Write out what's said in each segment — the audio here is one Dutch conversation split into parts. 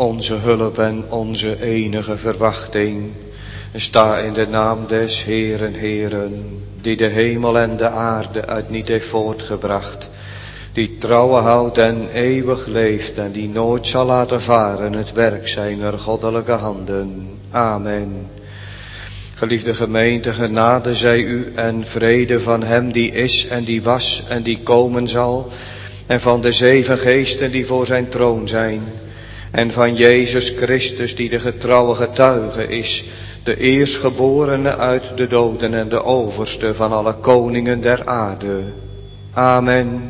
onze hulp en onze enige verwachting. Sta in de naam des Heeren, Heeren, die de hemel en de aarde uit niet heeft voortgebracht, die trouwe houdt en eeuwig leeft en die nooit zal laten varen het werk zijner goddelijke handen. Amen. Geliefde gemeente, genade zij u en vrede van hem die is en die was en die komen zal, en van de 7 geesten die voor zijn troon zijn, en van Jezus Christus die de getrouwe getuige is, de eerstgeborene uit de doden en de overste van alle koningen der aarde. Amen.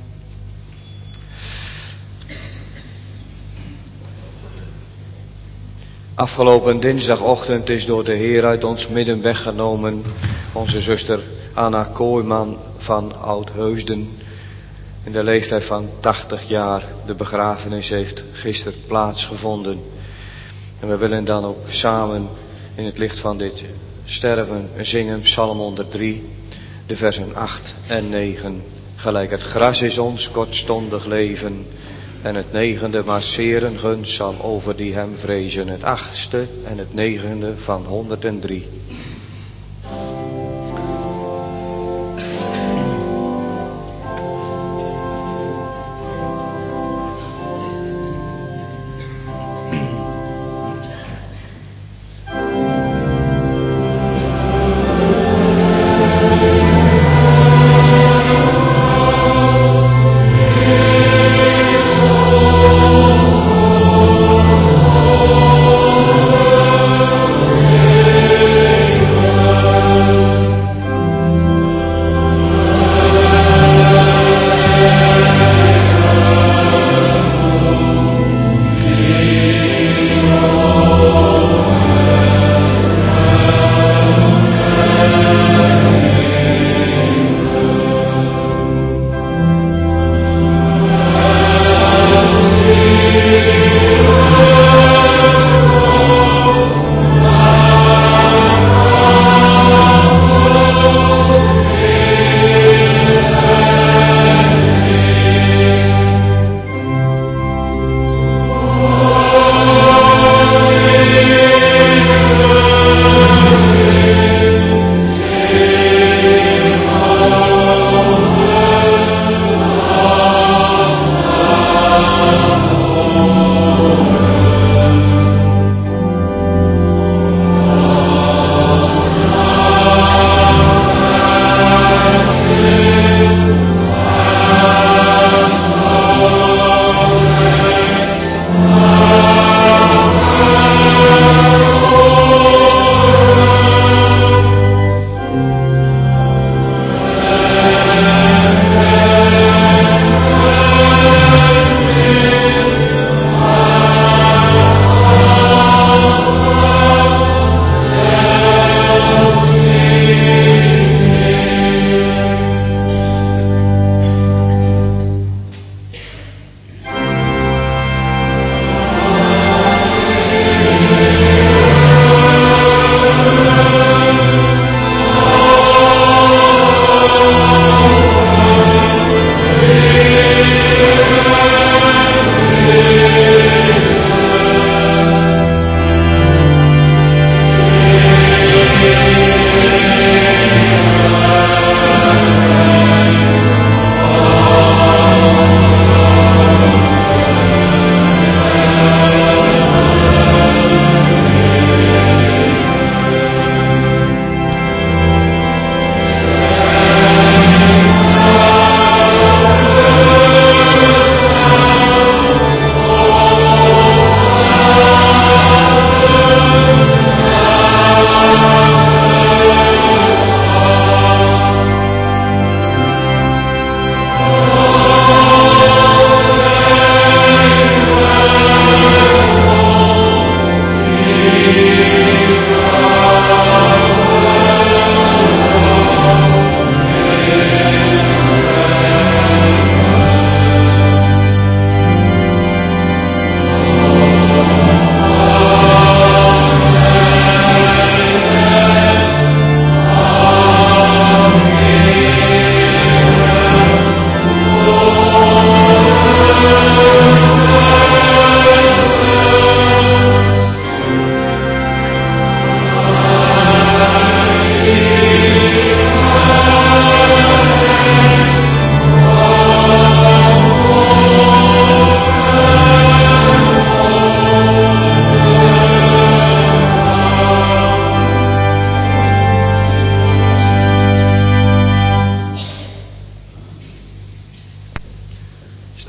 Afgelopen dinsdagochtend is door de Heer uit ons midden weggenomen onze zuster Anna Kooijman van Oudheusden. In de leeftijd van 80 jaar. De begrafenis heeft gisteren plaatsgevonden. En we willen dan ook samen in het licht van dit sterven zingen Psalm 103, de versen 8 en 9. Gelijk het gras is ons kortstondig leven, en het 9e maar zeren gunst zal over die hem vrezen. Het 8e en het 9e van 103.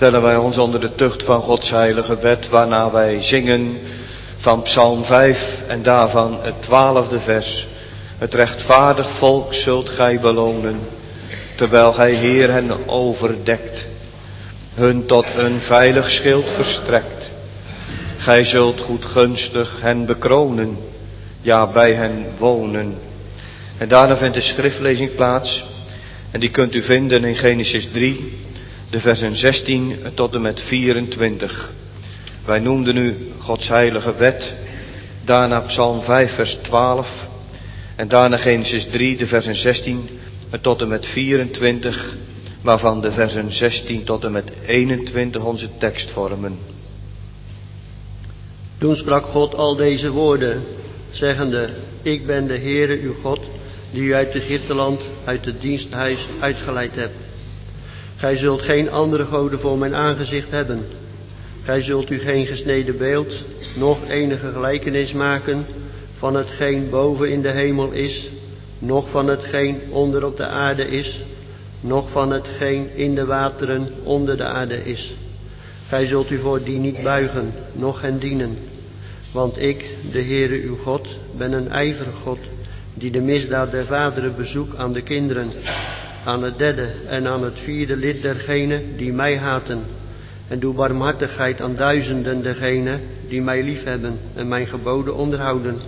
stellen wij ons onder de tucht van Gods heilige wet, waarna wij zingen van Psalm 5 en daarvan het 12e vers. Het rechtvaardig volk zult gij belonen, terwijl gij Heer hen overdekt, hun tot een veilig schild verstrekt. Gij zult goedgunstig hen bekronen, ja bij hen wonen. En daarna vindt de schriftlezing plaats, en die kunt u vinden in Genesis 3, de versen 16 tot en met 24. Wij noemden nu Gods heilige wet, daarna Psalm 5 vers 12 en daarna Genesis 3, de versen 16 tot en met 24, waarvan de versen 16 tot en met 21 onze tekst vormen. Toen sprak God al deze woorden, zeggende: Ik ben de Heere uw God, die u uit Egypteland, uit het diensthuis uitgeleid hebt. Gij zult geen andere goden voor mijn aangezicht hebben. Gij zult u geen gesneden beeld, noch enige gelijkenis maken van hetgeen boven in de hemel is, noch van hetgeen onder op de aarde is, noch van hetgeen in de wateren onder de aarde is. Gij zult u voor die niet buigen, noch hen dienen. Want ik, de Heere uw God, ben een ijverig God, die de misdaad der vaderen bezoekt aan de kinderen, aan het derde en aan het vierde lid dergenen die mij haten. En doe barmhartigheid aan duizenden dergenen die mij liefhebben en mijn geboden onderhouden.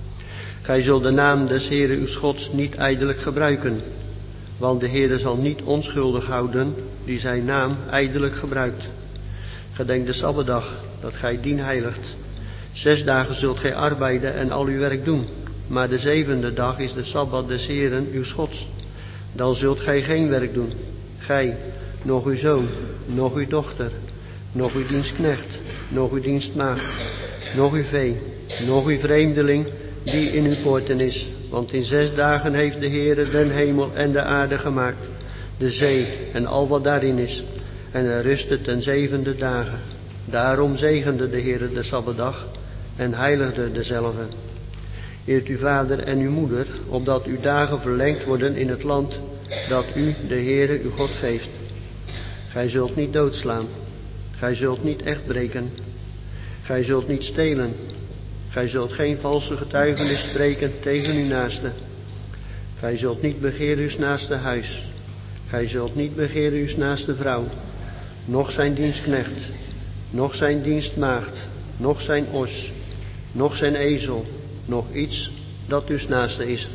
Gij zult de naam des Heere uw Gods niet ijdelijk gebruiken, want de Heere zal niet onschuldig houden die zijn naam ijdelijk gebruikt. Gedenk de Sabbatdag, dat gij dien heiligt. 6 dagen zult gij arbeiden en al uw werk doen, maar de 7e dag is de Sabbat des Heeren uw Gods. Dan zult gij geen werk doen, gij, noch uw zoon, noch uw dochter, noch uw dienstknecht, noch uw dienstmaagd, noch uw vee, noch uw vreemdeling die in uw poorten is. Want in 6 dagen heeft de Heere den hemel en de aarde gemaakt, de zee en al wat daarin is. En hij rustte ten 7e dagen. Daarom zegende de Heere de Sabbatdag en heiligde dezelve. Eert uw vader en uw moeder, opdat uw dagen verlengd worden in het land dat u, de Heere, uw God geeft. Gij zult niet doodslaan. Gij zult niet echt breken. Gij zult niet stelen. Gij zult geen valse getuigenis spreken tegen uw naaste. Gij zult niet begeren uw naaste huis. Gij zult niet begeren uw naaste vrouw, noch zijn dienstknecht, noch zijn dienstmaagd, noch zijn os, noch zijn ezel, noch iets dat uw naaste is.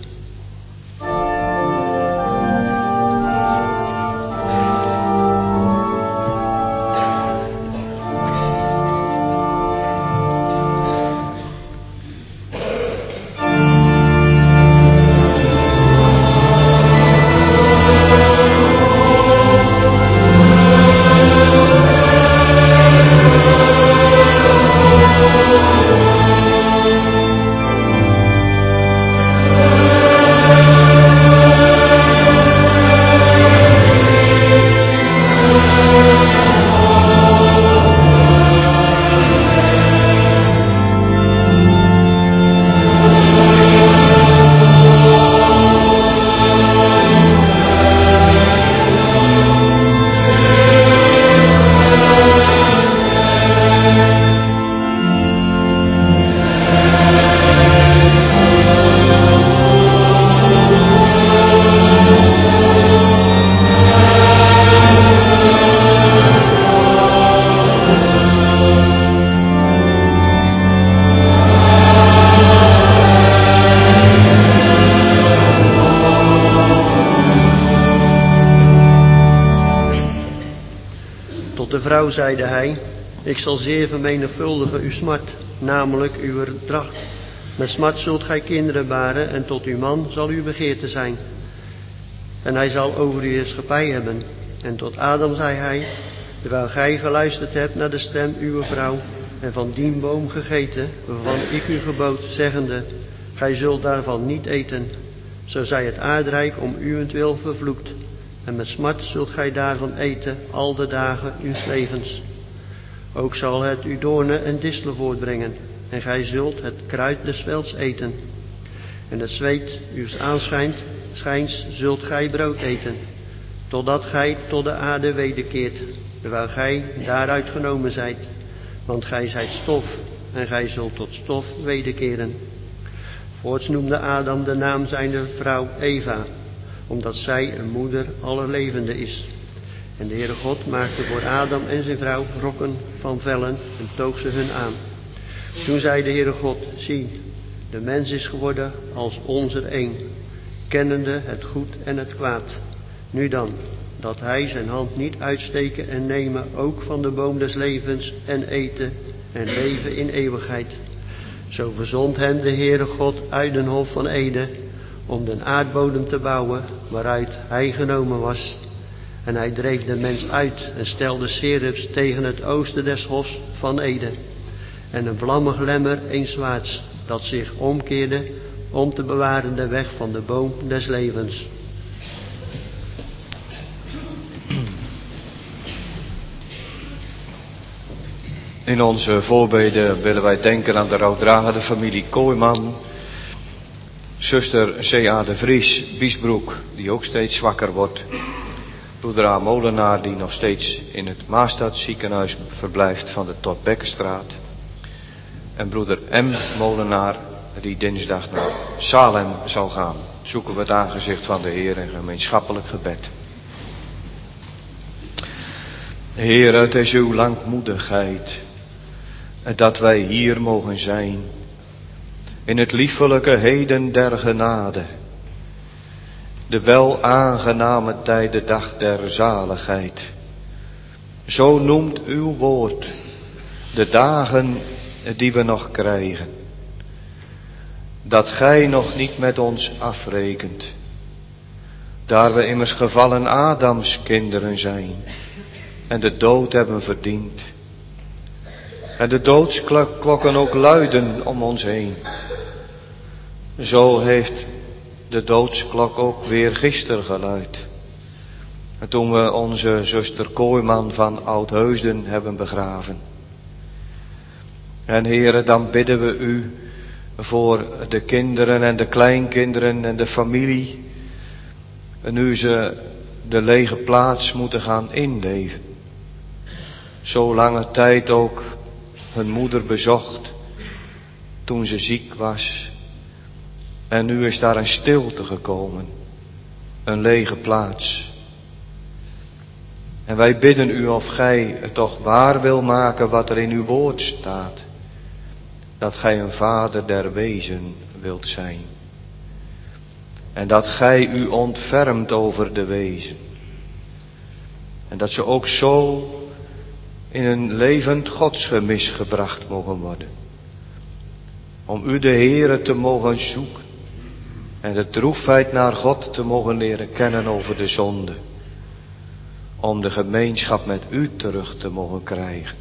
Vrouw, zeide hij, ik zal zeer vermenigvuldigen uw smart, namelijk uw dracht. Met smart zult gij kinderen baren en tot uw man zal uw begeerte zijn. En hij zal over uw heerschappij hebben. En tot Adam zei hij, terwijl gij geluisterd hebt naar de stem uw vrouw en van dien boom gegeten, waarvan ik u gebood, zeggende, gij zult daarvan niet eten. Zo zij het aardrijk om uwentwil vervloekt. En met smart zult gij daarvan eten al de dagen uws levens. Ook zal het u doornen en distelen voortbrengen. En gij zult het kruid des velds eten. En het zweet uws aanschijns zult gij brood eten. Totdat gij tot de aarde wederkeert. terwijl gij daaruit genomen zijt, want gij zijt stof en gij zult tot stof wederkeren. Voorts noemde Adam de naam zijner vrouw Eva, omdat zij een moeder aller levenden is. En de Heere God maakte voor Adam en zijn vrouw rokken van vellen en toog ze hun aan. Toen zei de Heere God, zie, de mens is geworden als ons er een, kennende het goed en het kwaad. Nu dan, dat hij zijn hand niet uitsteken en nemen ook van de boom des levens en eten en leven in eeuwigheid. Zo verzond hem de Heere God uit den hof van Eden om den aardbodem te bouwen waaruit hij genomen was. En hij dreef de mens uit en stelde Serifs tegen het oosten des hofs van Eden. En een vlammig lemmer een zwaards dat zich omkeerde om te bewaren de weg van de boom des levens. In onze voorbeden willen wij denken aan de rouwdragende familie Kooijman, zuster C.A. de Vries, Biesbroek, die ook steeds zwakker wordt, broeder A. Molenaar, die nog steeds in het Maastadziekenhuis verblijft van de Tot Bekkenstraat, en broeder M. Molenaar, die dinsdag naar Salem zal gaan. Zoeken we het aangezicht van de Heer in gemeenschappelijk gebed. Heer, het is uw langmoedigheid dat wij hier mogen zijn, in het liefelijke heden der genade, de wel aangename tijd, de dag der zaligheid. Zo noemt uw woord de dagen die we nog krijgen, dat gij nog niet met ons afrekent, daar we immers gevallen Adams kinderen zijn en de dood hebben verdiend. En de doodsklokken ook luiden om ons heen. Zo heeft de doodsklok ook weer gisteren geluid. En toen we onze zuster Kooijman van Oudheusden hebben begraven. En Heere, dan bidden we u voor de kinderen en de kleinkinderen en de familie. En nu ze de lege plaats moeten gaan inleven. Zo lange tijd ook hun moeder bezocht toen ze ziek was. En nu is daar een stilte gekomen. Een lege plaats. En wij bidden u of gij het toch waar wil maken wat er in uw woord staat. Dat gij een vader der wezen wilt zijn. En dat gij u ontfermt over de wezen. En dat ze ook zo in een levend godsgemis gebracht mogen worden. Om u de Heere te mogen zoeken. En de droefheid naar God te mogen leren kennen over de zonde. Om de gemeenschap met u terug te mogen krijgen.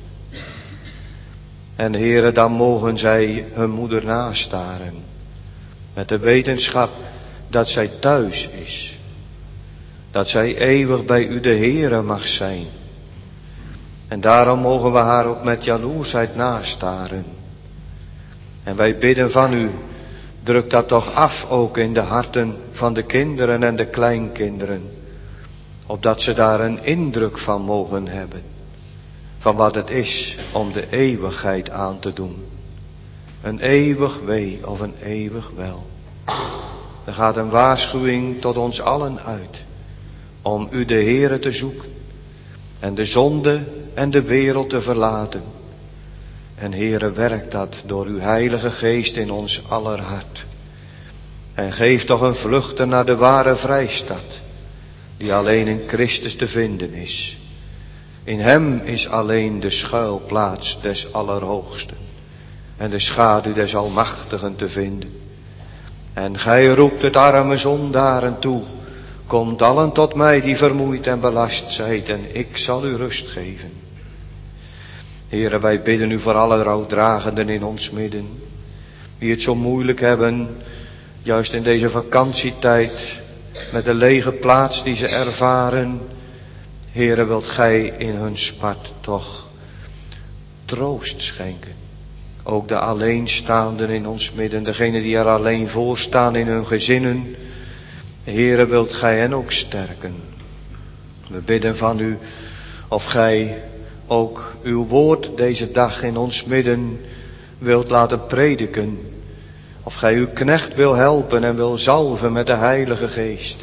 En Heere, dan mogen zij hun moeder nastaren. Met de wetenschap dat zij thuis is. Dat zij eeuwig bij u de Heere mag zijn. En daarom mogen we haar ook met jaloersheid nastaren. En wij bidden van u, druk dat toch af ook in de harten van de kinderen en de kleinkinderen. Opdat ze daar een indruk van mogen hebben. Van wat het is om de eeuwigheid aan te doen. Een eeuwig wee of een eeuwig wel. Er gaat een waarschuwing tot ons allen uit. Om u de Heere te zoeken. En de zonde en de wereld te verlaten. En Heere, werk dat door uw heilige geest in ons aller hart. En geef toch een vluchten naar de ware vrijstad. Die alleen in Christus te vinden is. In hem is alleen de schuilplaats des Allerhoogsten. En de schaduw des Almachtigen te vinden. En gij roept het arme zondaren toe. Komt allen tot mij die vermoeid en belast zijt. En ik zal u rust geven. Heere, wij bidden u voor alle rouwdragenden in ons midden. Die het zo moeilijk hebben. Juist in deze vakantietijd. Met de lege plaats die ze ervaren. Heere, wilt gij in hun smart toch troost schenken. Ook de alleenstaanden in ons midden. Degenen die er alleen voor staan in hun gezinnen. Heere, wilt gij hen ook sterken. We bidden van u Of gij ook uw woord deze dag in ons midden wilt laten prediken. Of gij uw knecht wil helpen en wil zalven met de Heilige Geest.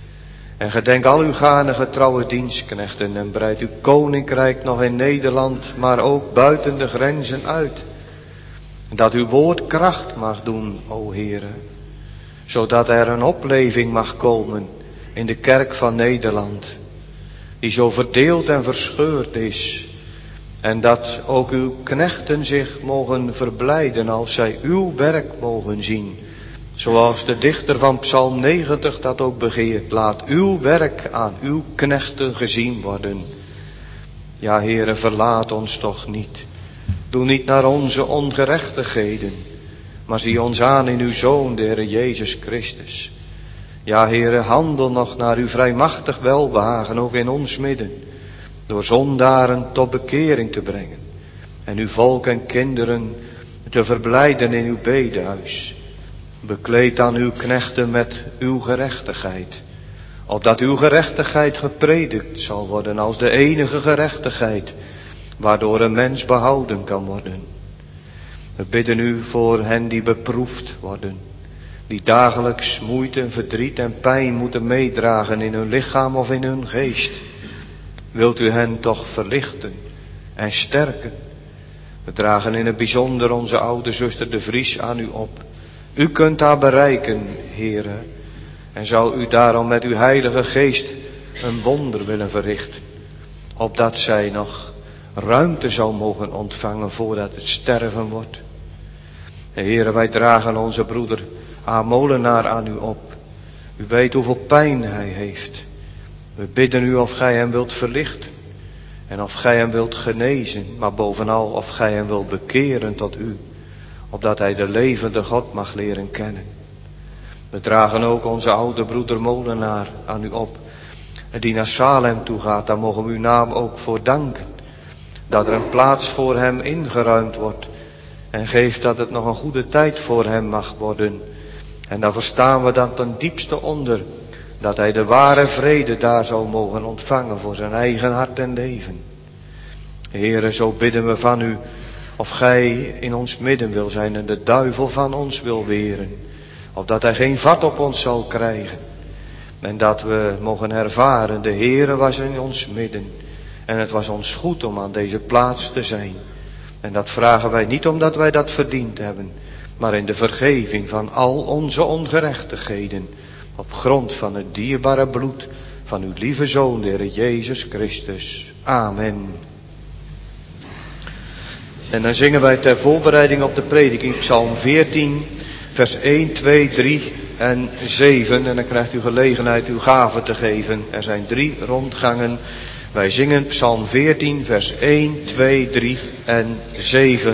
En gedenk al uw gane getrouwe dienstknechten en breid uw koninkrijk nog in Nederland, maar ook buiten de grenzen uit. Dat uw woord kracht mag doen, o Heere, zodat er een opleving mag komen in de kerk van Nederland, die zo verdeeld en verscheurd is. En dat ook uw knechten zich mogen verblijden als zij uw werk mogen zien. Zoals de dichter van Psalm 90 dat ook begeert. Laat uw werk aan uw knechten gezien worden. Ja, Heere, verlaat ons toch niet. Doe niet naar onze ongerechtigheden, maar zie ons aan in uw Zoon, de Heere Jezus Christus. Ja, Heere, handel nog naar uw vrijmachtig welbehagen, ook in ons midden, door zondaren tot bekering te brengen en uw volk en kinderen te verblijden in uw bedehuis. Bekleed dan uw knechten met uw gerechtigheid, opdat uw gerechtigheid gepredikt zal worden als de enige gerechtigheid, waardoor een mens behouden kan worden. We bidden u voor hen die beproefd worden, die dagelijks moeite, verdriet en pijn moeten meedragen in hun lichaam of in hun geest. Wilt u hen toch verlichten en sterken? We dragen in het bijzonder onze oude zuster de Vries aan u op. U kunt haar bereiken, Heere, en zou u daarom met uw Heilige Geest een wonder willen verrichten, opdat zij nog ruimte zou mogen ontvangen voordat het sterven wordt. Heere, wij dragen onze broeder A. Molenaar aan u op. U weet hoeveel pijn hij heeft. We bidden u of gij hem wilt verlichten en of gij hem wilt genezen, maar bovenal of gij hem wilt bekeren tot u, opdat hij de levende God mag leren kennen. We dragen ook onze oude broeder Molenaar aan u op, die naar Salem toe gaat. Daar mogen we uw naam ook voor danken, dat er een plaats voor hem ingeruimd wordt en geeft dat het nog een goede tijd voor hem mag worden. En daar verstaan we dan ten diepste onder, dat hij de ware vrede daar zou mogen ontvangen voor zijn eigen hart en leven. Heere, zo bidden we van u, of gij in ons midden wil zijn en de duivel van ons wil weren, opdat hij geen vat op ons zal krijgen. En dat we mogen ervaren, de Heere was in ons midden en het was ons goed om aan deze plaats te zijn. En dat vragen wij niet omdat wij dat verdiend hebben, maar in de vergeving van al onze ongerechtigheden, op grond van het dierbare bloed van uw lieve Zoon, de Heer Jezus Christus. Amen. En dan zingen wij ter voorbereiding op de prediking Psalm 14, vers 1, 2, 3 en 7. En dan krijgt u gelegenheid uw gave te geven. Er zijn 3 rondgangen. Wij zingen Psalm 14, vers 1, 2, 3 en 7.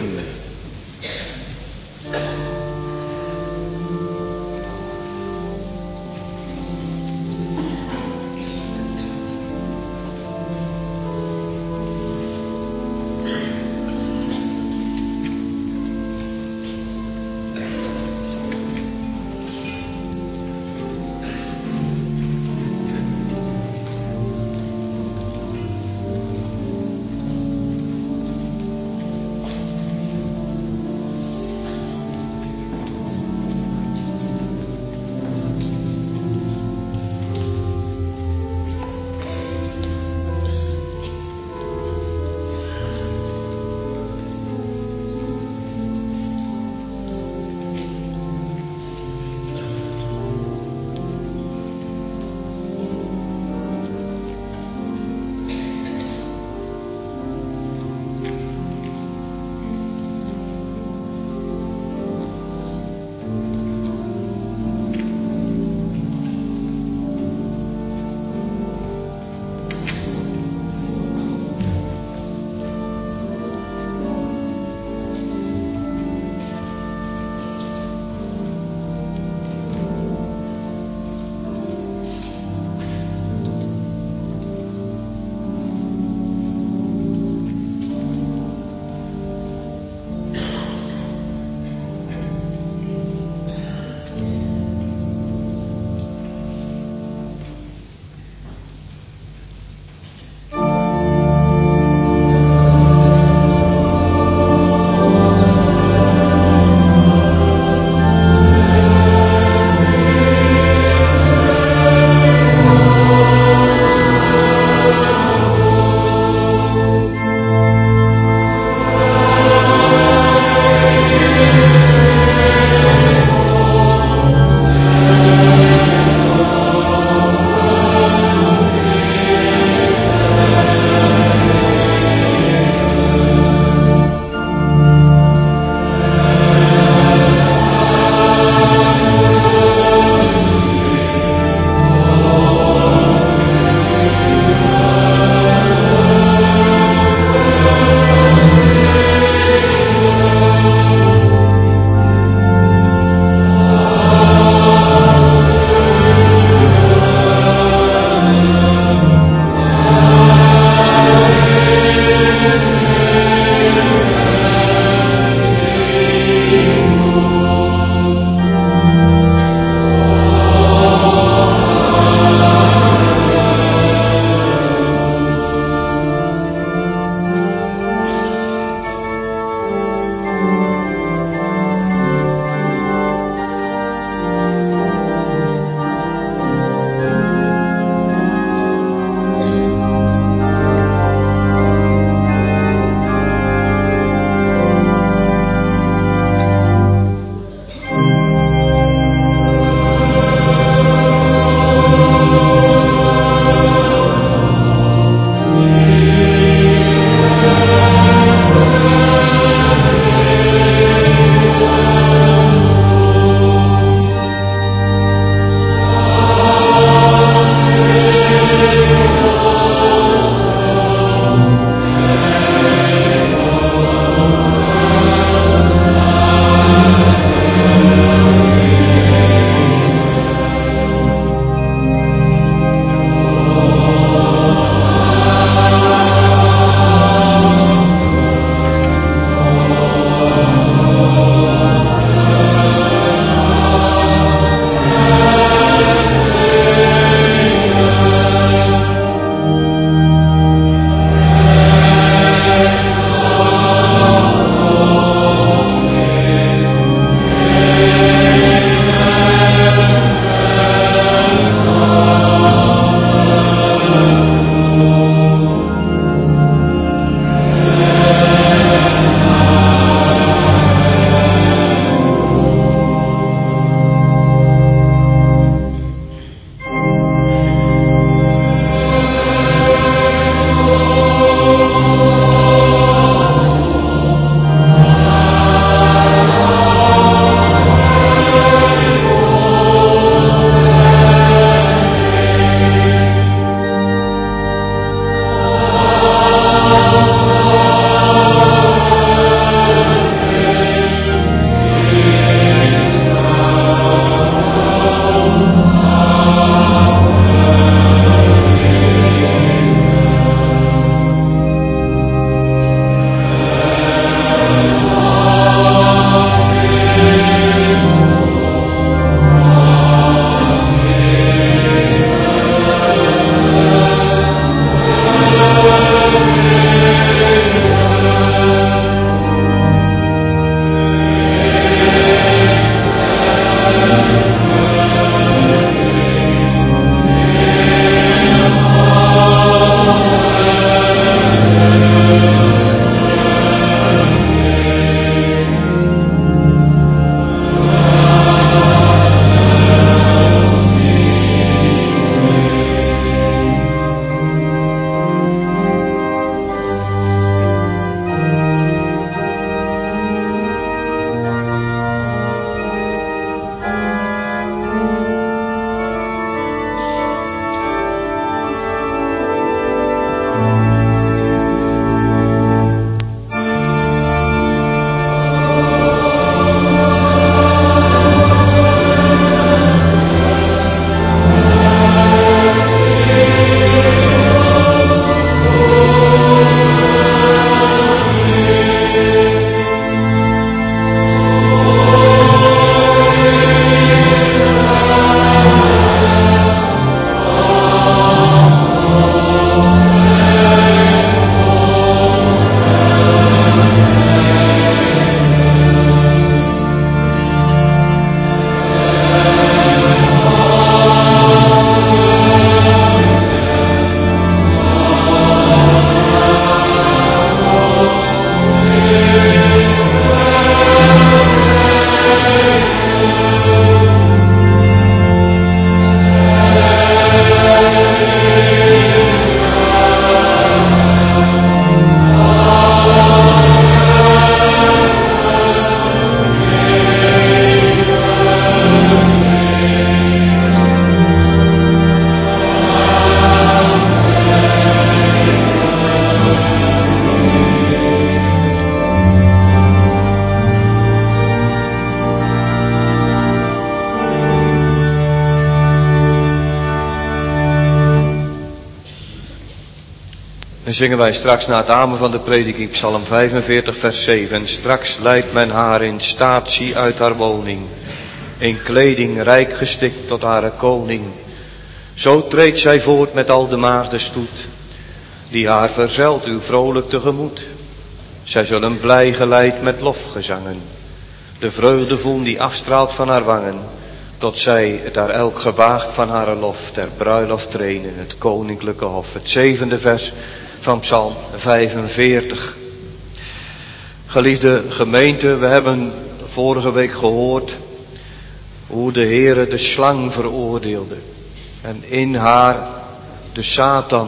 zingen wij straks na het amen van de prediking Psalm 45 vers 7. En straks leidt men haar in statie uit haar woning, in kleding rijk gestikt tot haar koning. Zo treedt zij voort met al de maagdenstoet, die haar verzelt u vrolijk tegemoet. Zij zullen blij geleid met lofgezangen, de vreugde voelen die afstraalt van haar wangen, tot zij daar elk gewaagd van haar lof ter bruiloft treden in het koninklijke hof. Het 7e vers van Psalm 45. Geliefde gemeente, we hebben vorige week gehoord hoe de Heere de slang veroordeelde en in haar de Satan.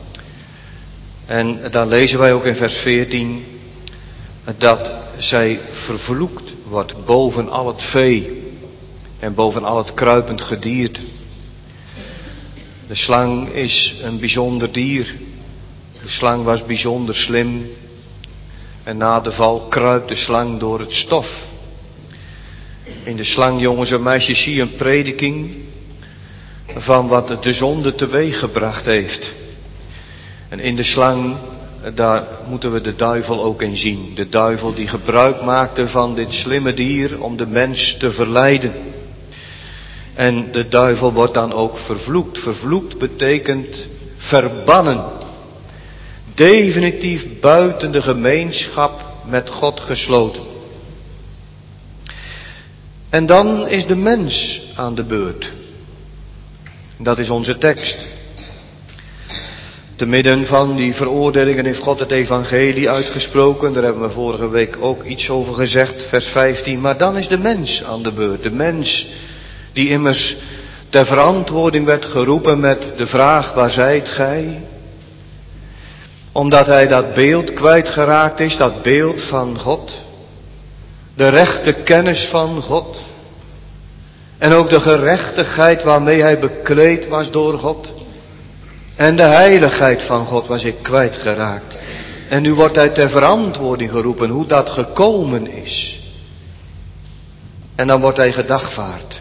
En dan lezen wij ook in vers 14 dat zij vervloekt wordt boven al het vee en boven al het kruipend gedierte. De slang is een bijzonder dier. De slang was bijzonder slim. En na de val kruipt de slang door het stof. In de slang, jongens en meisjes, zie je een prediking van wat de zonde teweeggebracht heeft. En in de slang, daar moeten we de duivel ook in zien. De duivel die gebruik maakte van dit slimme dier om de mens te verleiden. En de duivel wordt dan ook vervloekt. Vervloekt betekent verbannen. Definitief buiten de gemeenschap met God gesloten. En dan is de mens aan de beurt. Dat is onze tekst. Te midden van die veroordelingen heeft God het evangelie uitgesproken. Daar hebben we vorige week ook iets over gezegd, vers 15. Maar dan is de mens aan de beurt. De mens die immers ter verantwoording werd geroepen met de vraag: waar zijt gij? Omdat hij dat beeld kwijtgeraakt is, dat beeld van God. De rechte kennis van God. En ook de gerechtigheid waarmee hij bekleed was door God. En de heiligheid van God was ik kwijtgeraakt. En nu wordt hij ter verantwoording geroepen hoe dat gekomen is. En dan wordt hij gedagvaard.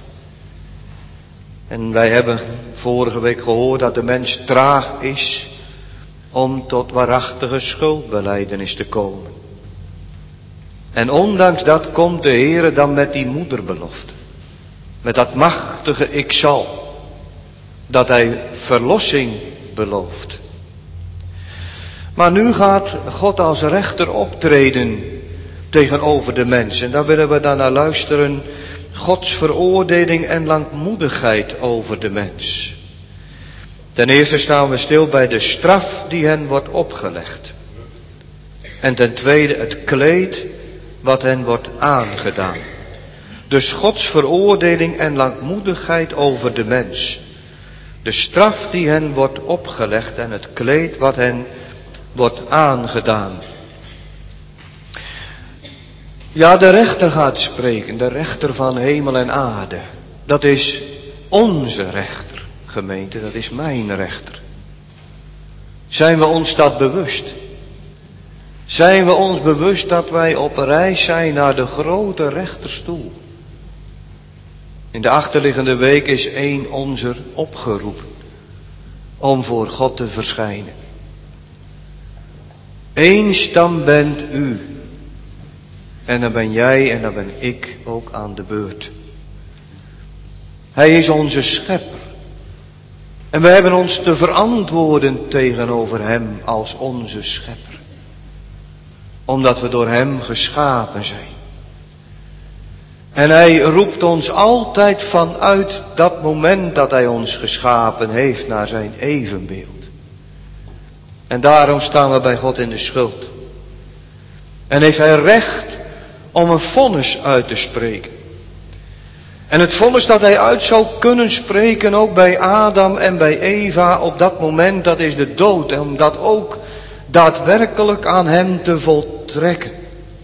En wij hebben vorige week gehoord dat de mens traag is om tot waarachtige schuldbelijdenis te komen. En ondanks dat komt de Heere dan met die moederbelofte. Met dat machtige ik zal. Dat hij verlossing belooft. Maar nu gaat God als rechter optreden tegenover de mens. En daar willen we dan naar luisteren. Gods veroordeling en langmoedigheid over de mens. Ten eerste staan we stil bij de straf die hen wordt opgelegd. En ten tweede het kleed wat hen wordt aangedaan. Dus Gods veroordeling en langmoedigheid over de mens. De straf die hen wordt opgelegd en het kleed wat hen wordt aangedaan. Ja, de rechter gaat spreken, de rechter van hemel en aarde. Dat is onze rechter, gemeente, dat is mijn rechter. Zijn we ons dat bewust? Zijn we ons bewust dat wij op reis zijn naar de grote rechterstoel? In de achterliggende week is één onzer opgeroepen om voor God te verschijnen. Eens dan bent u en dan ben jij en dan ben ik ook aan de beurt. Hij is onze schepper. En we hebben ons te verantwoorden tegenover hem als onze schepper. Omdat we door hem geschapen zijn. En hij roept ons altijd vanuit dat moment dat hij ons geschapen heeft naar zijn evenbeeld. En daarom staan we bij God in de schuld. En heeft hij recht om een vonnis uit te spreken. En het vonnis dat hij uit zou kunnen spreken ook bij Adam en bij Eva op dat moment, dat is de dood. En om dat ook daadwerkelijk aan hem te voltrekken.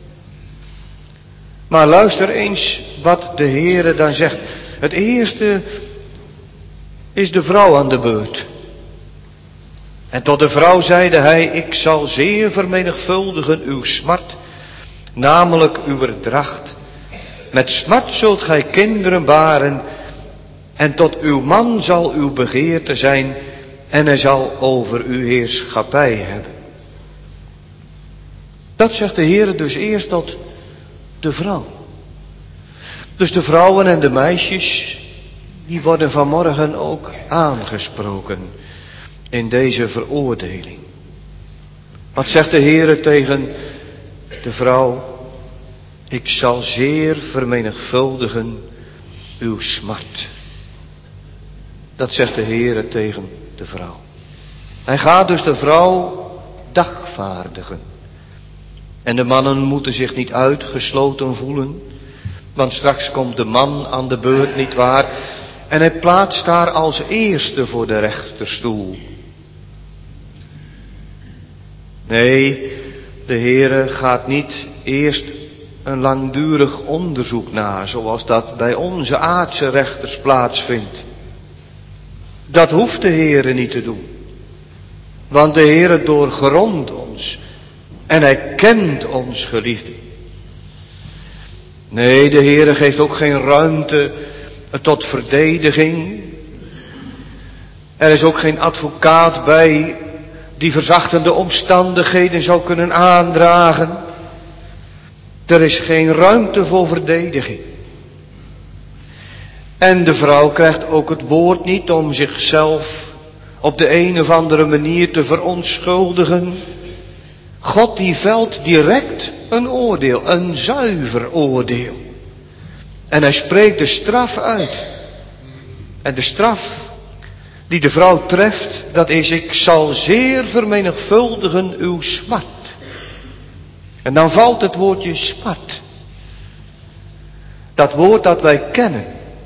Maar luister eens wat de Heere dan zegt. Het eerste is de vrouw aan de beurt. En tot de vrouw zeide hij: ik zal zeer vermenigvuldigen uw smart, namelijk uw dracht. Met smart zult gij kinderen baren, en tot uw man zal uw begeerte zijn, en hij zal over u heerschappij hebben. Dat zegt de Heer dus eerst tot de vrouw. Dus de vrouwen en de meisjes, die worden vanmorgen ook aangesproken in deze veroordeling. Wat zegt de Heer tegen de vrouw? Ik zal zeer vermenigvuldigen uw smart. Dat zegt de Heer tegen de vrouw. Hij gaat dus de vrouw dagvaardigen. En de mannen moeten zich niet uitgesloten voelen. Want straks komt de man aan de beurt, nietwaar? En hij plaatst haar als eerste voor de rechterstoel. Nee, de Heere gaat niet eerst een langdurig onderzoek na, zoals dat bij onze aardse rechters plaatsvindt. Dat hoeft de Heere niet te doen. Want de Heere doorgrondt ons. En hij kent ons, geliefden. Nee, de Heere geeft ook geen ruimte tot verdediging. Er is ook geen advocaat bij die verzachtende omstandigheden zou kunnen aandragen. Er is geen ruimte voor verdediging. En de vrouw krijgt ook het woord niet om zichzelf op de een of andere manier te verontschuldigen. God die velt direct een oordeel, een zuiver oordeel. En hij spreekt de straf uit. En de straf die de vrouw treft, dat is: ik zal zeer vermenigvuldigen uw smart. En dan valt het woordje smart. Dat woord dat wij kennen.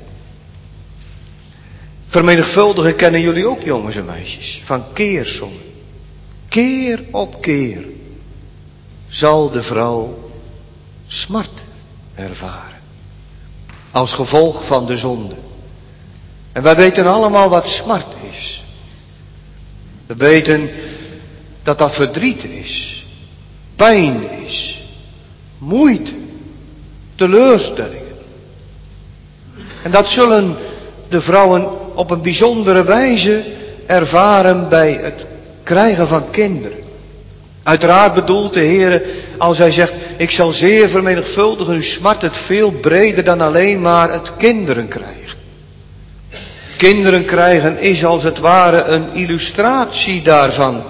Vermenigvuldigen kennen jullie ook, jongens en meisjes. Van keersom. Keer op keer zal de vrouw smart ervaren. Als gevolg van de zonde. En wij weten allemaal wat smart is. We weten dat dat verdriet is. Pijn is. Moeite. Teleurstellingen. En dat zullen de vrouwen op een bijzondere wijze ervaren bij het krijgen van kinderen. Uiteraard bedoelt de Heer, als hij zegt: ik zal zeer vermenigvuldigen uw smart, het veel breder dan alleen maar het kinderen krijgen. Kinderen krijgen is als het ware een illustratie daarvan.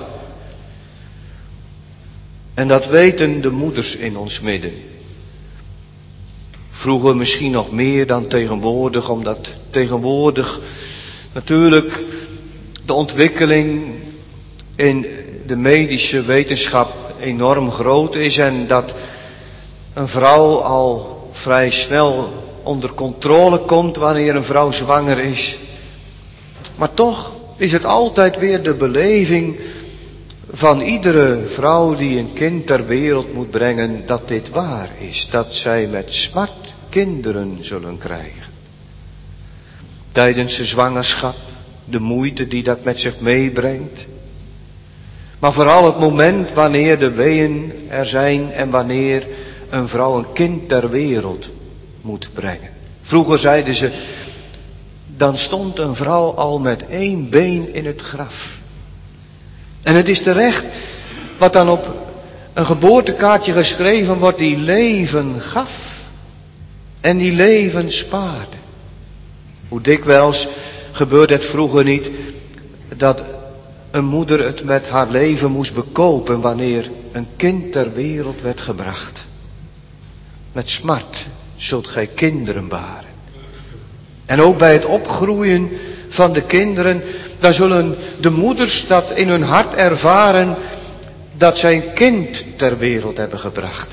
En dat weten de moeders in ons midden. Vroeger misschien nog meer dan tegenwoordig, omdat tegenwoordig natuurlijk de ontwikkeling in de medische wetenschap enorm groot is en dat een vrouw al vrij snel onder controle komt wanneer een vrouw zwanger is. Maar toch is het altijd weer de beleving van iedere vrouw die een kind ter wereld moet brengen, dat dit waar is. Dat zij met smart kinderen zullen krijgen. Tijdens de zwangerschap, de moeite die dat met zich meebrengt. Maar vooral het moment wanneer de weeën er zijn en wanneer een vrouw een kind ter wereld moet brengen. Vroeger zeiden ze, dan stond een vrouw al met 1 been in het graf. En het is terecht wat dan op een geboortekaartje geschreven wordt, die leven gaf en die leven spaarde. Hoe dikwijls gebeurde het vroeger niet dat een moeder het met haar leven moest bekopen wanneer een kind ter wereld werd gebracht. Met smart zult gij kinderen baren. En ook bij het opgroeien van de kinderen, dan zullen de moeders dat in hun hart ervaren, dat zij een kind ter wereld hebben gebracht.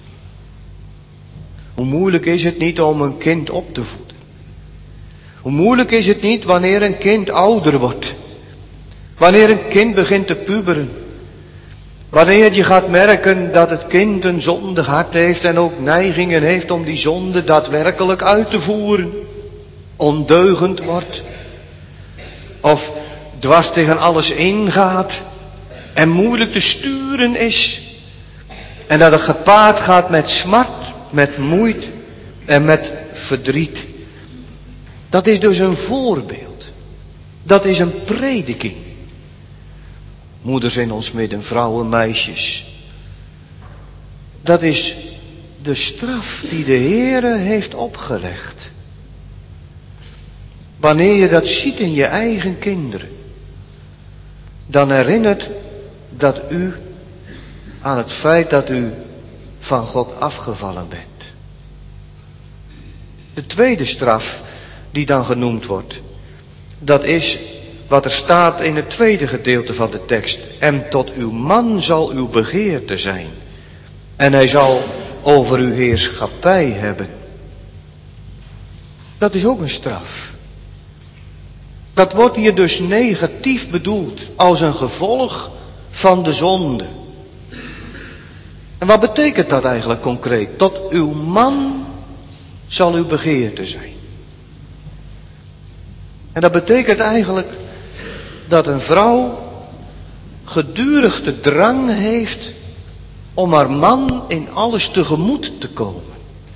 Hoe moeilijk is het niet om een kind op te voeden? Hoe moeilijk is het niet wanneer een kind ouder wordt? Wanneer een kind begint te puberen? Wanneer je gaat merken dat het kind een zondig hart heeft en ook neigingen heeft om die zonde daadwerkelijk uit te voeren. Ondeugend wordt. Of dwars tegen alles ingaat. En moeilijk te sturen is. En dat het gepaard gaat met smart, met moeite en met verdriet. Dat is dus een voorbeeld. Dat is een prediking. Moeders in ons midden, vrouwen, meisjes. Dat is de straf die de Heere heeft opgelegd. Wanneer je dat ziet in je eigen kinderen, dan herinnert dat u aan het feit dat u van God afgevallen bent. De tweede straf die dan genoemd wordt, dat is wat er staat in het tweede gedeelte van de tekst. En tot uw man zal uw begeerte zijn. En hij zal over uw heerschappij hebben. Dat is ook een straf. Dat wordt hier dus negatief bedoeld, als een gevolg van de zonde. En wat betekent dat eigenlijk concreet? Tot uw man zal uw begeerte zijn. En dat betekent eigenlijk dat een vrouw gedurig de drang heeft om haar man in alles tegemoet te komen.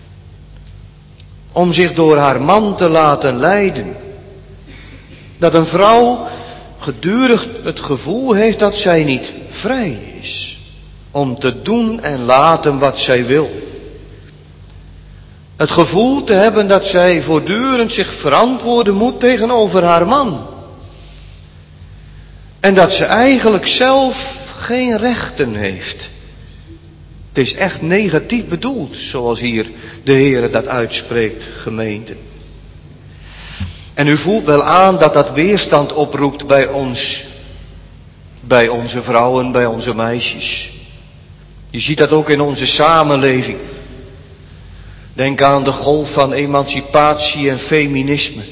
Om zich door haar man te laten leiden. Dat een vrouw gedurig het gevoel heeft dat zij niet vrij is om te doen en laten wat zij wil. Het gevoel te hebben dat zij voortdurend zich verantwoorden moet tegenover haar man. En dat ze eigenlijk zelf geen rechten heeft. Het is echt negatief bedoeld, zoals hier de Heere dat uitspreekt, gemeente. En u voelt wel aan dat dat weerstand oproept bij ons. Bij onze vrouwen, bij onze meisjes. Je ziet dat ook in onze samenleving. Denk aan de golf van emancipatie en feminisme.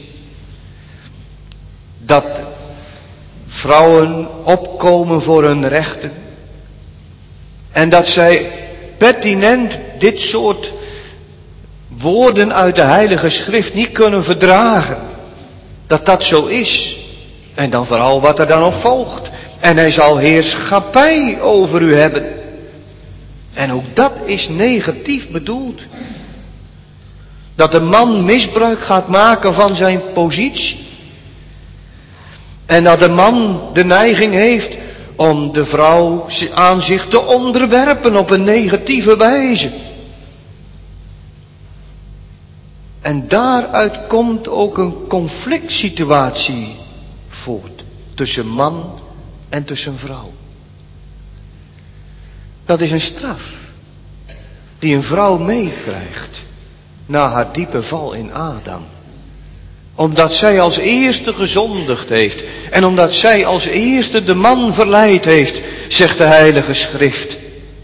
Dat vrouwen opkomen voor hun rechten. En dat zij pertinent dit soort woorden uit de Heilige Schrift niet kunnen verdragen. Dat dat zo is. En dan vooral wat er dan op volgt. En hij zal heerschappij over u hebben. En ook dat is negatief bedoeld. Dat de man misbruik gaat maken van zijn positie. En dat de man de neiging heeft om de vrouw aan zich te onderwerpen op een negatieve wijze. En daaruit komt ook een conflict situatie voort. Tussen man en tussen vrouw. Dat is een straf. Die een vrouw meekrijgt. Na haar diepe val in Adam. Omdat zij als eerste gezondigd heeft. En omdat zij als eerste de man verleid heeft. Zegt de Heilige Schrift.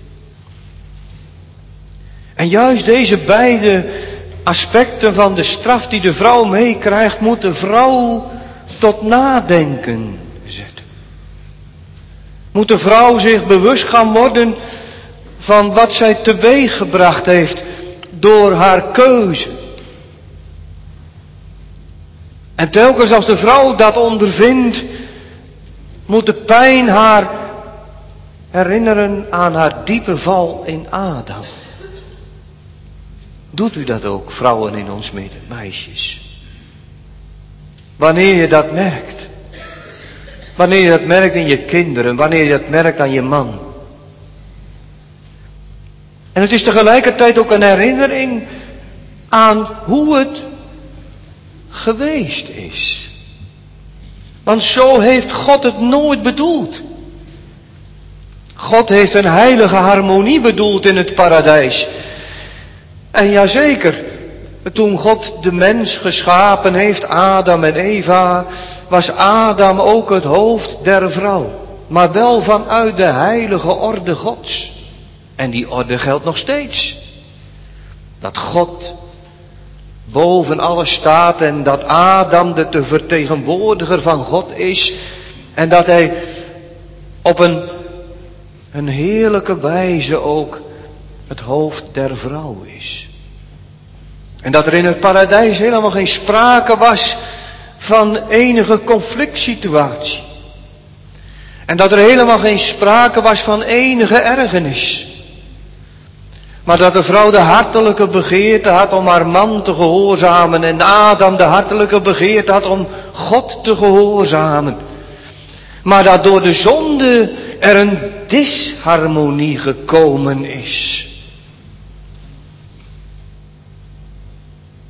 En juist deze beide aspecten van de straf die de vrouw meekrijgt, moet de vrouw tot nadenken zetten. Moet de vrouw zich bewust gaan worden van wat zij teweeggebracht heeft door haar keuze. En telkens als de vrouw dat ondervindt, moet de pijn haar herinneren aan haar diepe val in Adam. Doet u dat ook, vrouwen in ons midden, meisjes? Wanneer je dat merkt. Wanneer je dat merkt in je kinderen, wanneer je dat merkt aan je man. En het is tegelijkertijd ook een herinnering aan hoe het geweest is. Want zo heeft God het nooit bedoeld. God heeft een heilige harmonie bedoeld in het paradijs. En jazeker, toen God de mens geschapen heeft, Adam en Eva, was Adam ook het hoofd der vrouw. Maar wel vanuit de heilige orde Gods. En die orde geldt nog steeds. Dat God boven alles staat en dat Adam de vertegenwoordiger van God is. En dat hij op een heerlijke wijze ook het hoofd der vrouw is. En dat er in het paradijs helemaal geen sprake was van enige conflict situatie. En dat er helemaal geen sprake was van enige ergernis. Maar dat de vrouw de hartelijke begeerte had om haar man te gehoorzamen. En Adam de hartelijke begeerte had om God te gehoorzamen. Maar dat door de zonde er een disharmonie gekomen is.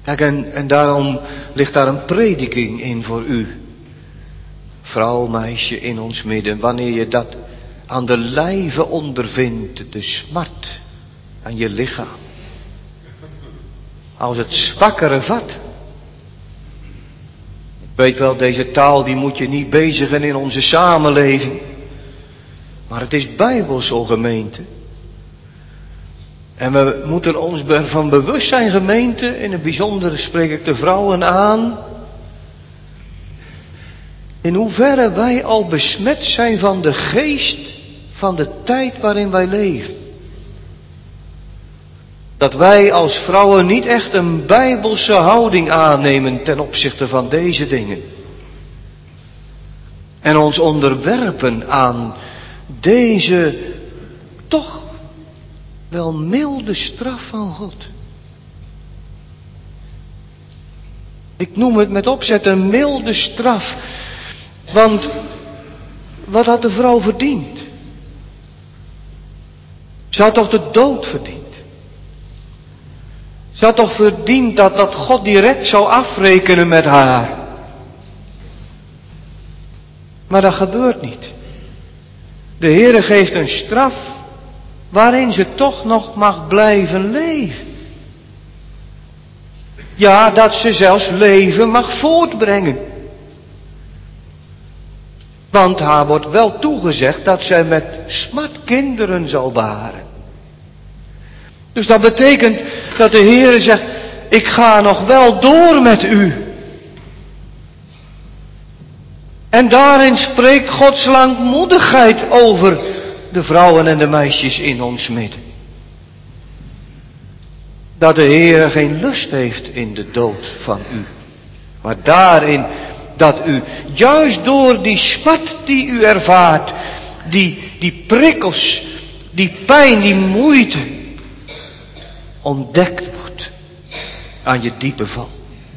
Kijk, en daarom ligt daar een prediking in voor u. Vrouw, meisje in ons midden, wanneer je dat aan de lijve ondervindt, de smart aan je lichaam. Als het zwakkere vat. Ik weet wel, deze taal die moet je niet bezigen in onze samenleving. Maar het is bijbels, o gemeente. En we moeten ons ervan bewust zijn, gemeente, in het bijzonder spreek ik de vrouwen aan, in hoeverre wij al besmet zijn van de geest van de tijd waarin wij leven. Dat wij als vrouwen niet echt een bijbelse houding aannemen ten opzichte van deze dingen. En ons onderwerpen aan deze toch wel milde straf van God. Ik noem het met opzet een milde straf. Want wat had de vrouw verdiend? Ze had toch de dood verdiend? Ze had toch verdiend dat God direct zou afrekenen met haar? Maar dat gebeurt niet. De Heere geeft een straf waarin ze toch nog mag blijven leven. Ja, dat ze zelfs leven mag voortbrengen. Want haar wordt wel toegezegd dat zij met smart kinderen zal baren. Dus dat betekent dat de Heere zegt, ik ga nog wel door met u. En daarin spreekt Gods langmoedigheid over de vrouwen en de meisjes in ons midden. Dat de Heere geen lust heeft in de dood van u. Maar daarin dat u juist door die smart die u ervaart, die prikkels, die pijn, die moeite, ontdekt wordt aan je diepe val.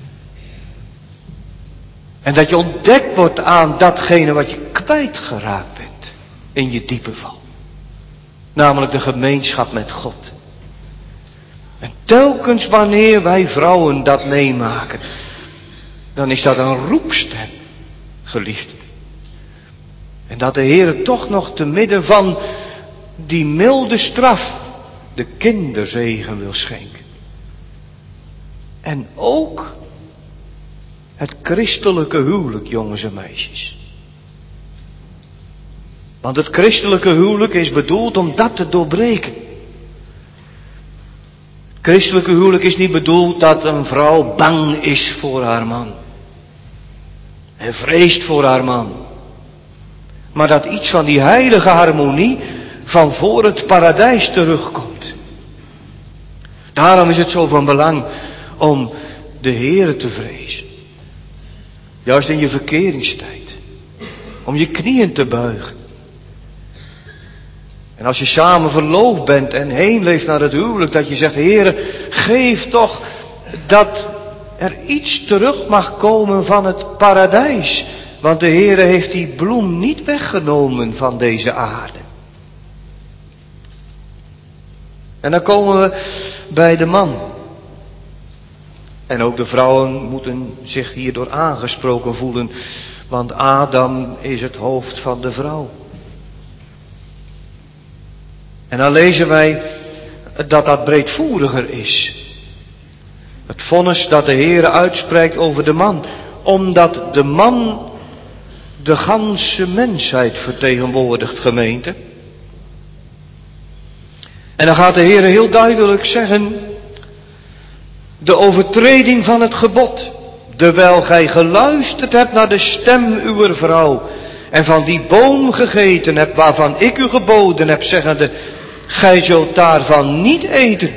En dat je ontdekt wordt aan datgene wat je kwijtgeraakt bent in je diepe val. Namelijk de gemeenschap met God. En telkens wanneer wij vrouwen dat meemaken, dan is dat een roepstem, geliefden. En dat de Heer toch nog te midden van die milde straf de kinderzegen wil schenken. En ook het christelijke huwelijk, jongens en meisjes. Want het christelijke huwelijk is bedoeld om dat te doorbreken. Het christelijke huwelijk is niet bedoeld dat een vrouw bang is voor haar man. En vreest voor haar man. Maar dat iets van die heilige harmonie van voor het paradijs terugkomt. Daarom is het zo van belang om de Heere te vrezen. Juist in je verkeringstijd. Om je knieën te buigen. En als je samen verloofd bent en heen leeft naar het huwelijk, dat je zegt, Heere, geef toch dat er iets terug mag komen van het paradijs. Want de Heere heeft die bloem niet weggenomen van deze aarde. En dan komen we bij de man. En ook de vrouwen moeten zich hierdoor aangesproken voelen. Want Adam is het hoofd van de vrouw. En dan lezen wij dat dat breedvoeriger is. Het vonnis dat de Heere uitspreekt over de man. Omdat de man de ganse mensheid vertegenwoordigt, gemeente. En dan gaat de Heere heel duidelijk zeggen, de overtreding van het gebod, terwijl gij geluisterd hebt naar de stem uwer vrouw en van die boom gegeten hebt waarvan ik u geboden heb, zeggende, gij zult daarvan niet eten.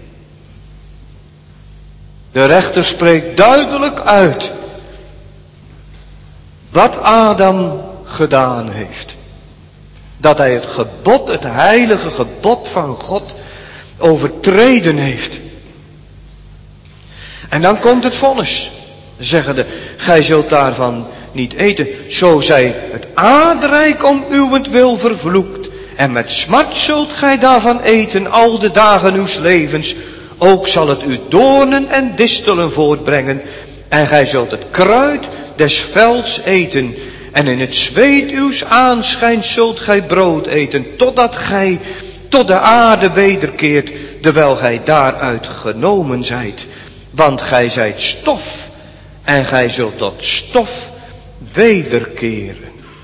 De rechter spreekt duidelijk uit wat Adam gedaan heeft. Dat hij het gebod, het heilige gebod van God, overtreden heeft. En dan komt het vonnis, zeggende, gij zult daarvan niet eten, zo zij het aardrijk om uwentwil vervloekt, en met smart zult gij daarvan eten al de dagen uws levens, Ook zal het u doornen en distelen voortbrengen. En gij zult het kruid des velds eten. En in het zweet uws aanschijns zult gij brood eten. Totdat gij tot de aarde wederkeert. Terwijl gij daaruit genomen zijt. Want gij zijt stof. En gij zult tot stof wederkeren.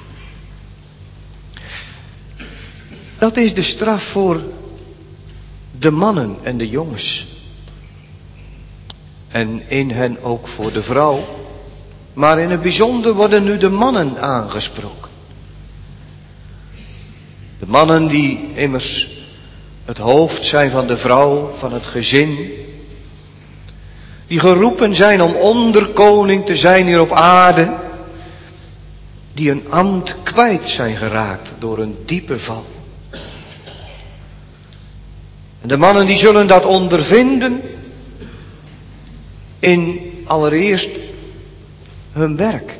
Dat is de straf voor de mannen en de jongens. En in hen ook voor de vrouw. Maar in het bijzonder worden nu de mannen aangesproken. De mannen die immers het hoofd zijn van de vrouw, van het gezin. Die geroepen zijn om onderkoning te zijn hier op aarde. Die een ambt kwijt zijn geraakt door een diepe val. En de mannen die zullen dat ondervinden in allereerst hun werk.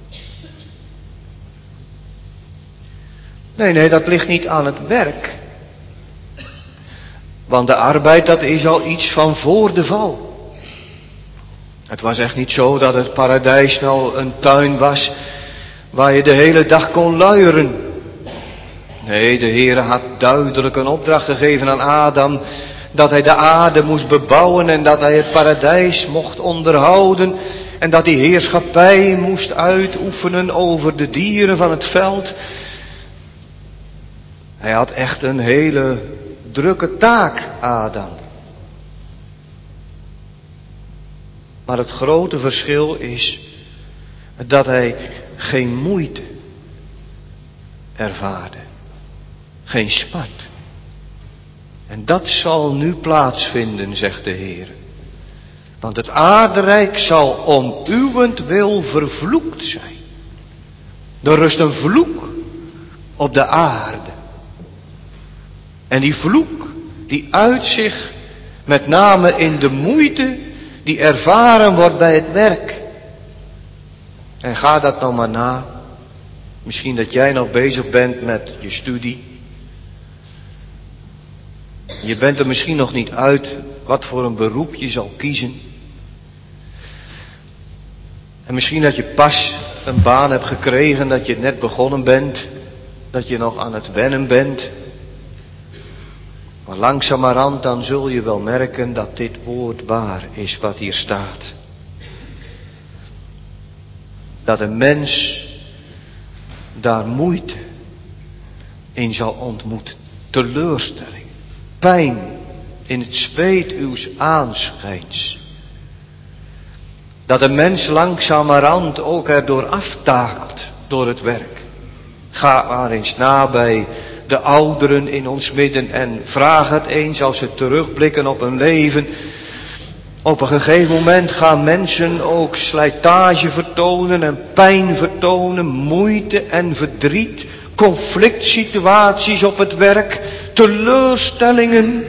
Nee, dat ligt niet aan het werk. Want de arbeid, dat is al iets van voor de val. Het was echt niet zo dat het paradijs nou een tuin was waar je de hele dag kon luieren. Nee, de Heere had duidelijk een opdracht gegeven aan Adam, dat hij de aarde moest bebouwen en dat hij het paradijs mocht onderhouden en dat hij heerschappij moest uitoefenen over de dieren van het veld. Hij had echt een hele drukke taak, Adam. Maar het grote verschil is dat hij geen moeite ervaarde. Geen smart. En dat zal nu plaatsvinden, zegt de Heer. Want het aarderijk zal om uwentwil vervloekt zijn. Er rust een vloek op de aarde. En die vloek, die uit zich met name in de moeite die ervaren wordt bij het werk. En ga dat nou maar na. Misschien dat jij nog bezig bent met je studie. Je bent er misschien nog niet uit wat voor een beroep je zal kiezen. En misschien dat je pas een baan hebt gekregen, dat je net begonnen bent. Dat je nog aan het wennen bent. Maar langzamerhand dan zul je wel merken dat dit woord waar is wat hier staat. Dat een mens daar moeite in zal ontmoeten. Teleurstelling. Pijn in het zweet uws aanschijns. Dat een mens langzamerhand ook erdoor aftakelt door het werk. Ga maar eens na bij de ouderen in ons midden en vraag het eens als ze terugblikken op hun leven. Op een gegeven moment gaan mensen ook slijtage vertonen en pijn vertonen, moeite en verdriet, conflict situaties op het werk, teleurstellingen.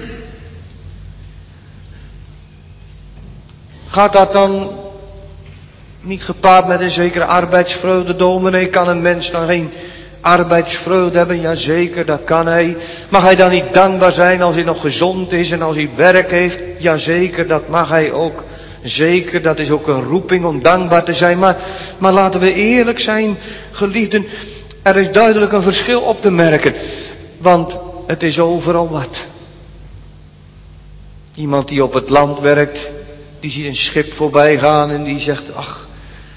Gaat dat dan niet gepaard met een zekere arbeidsvreugde, dominee? Kan een mens dan geen arbeidsvreugde hebben? Jazeker, dat kan hij. Mag hij dan niet dankbaar zijn als hij nog gezond is en als hij werk heeft? Jazeker, dat mag hij ook. Zeker, dat is ook een roeping om dankbaar te zijn. Maar laten we eerlijk zijn, geliefden. Er is duidelijk een verschil op te merken. Want het is overal wat. Iemand die op het land werkt, die ziet een schip voorbij gaan en die zegt, ach,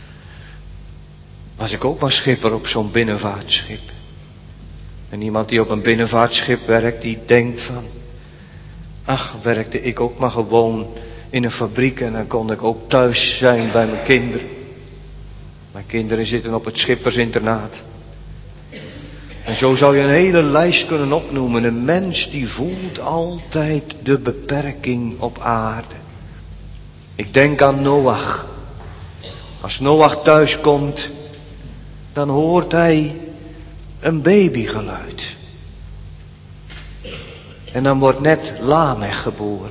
was ik ook maar schipper op zo'n binnenvaartschip. En iemand die op een binnenvaartschip werkt, die denkt van, ach, werkte ik ook maar gewoon in een fabriek en dan kon ik ook thuis zijn bij mijn kinderen. Mijn kinderen zitten op het schippersinternaat. En zo zou je een hele lijst kunnen opnoemen. Een mens die voelt altijd de beperking op aarde. Ik denk aan Noach. Als Noach thuis komt, dan hoort hij een babygeluid. En dan wordt net Lamech geboren.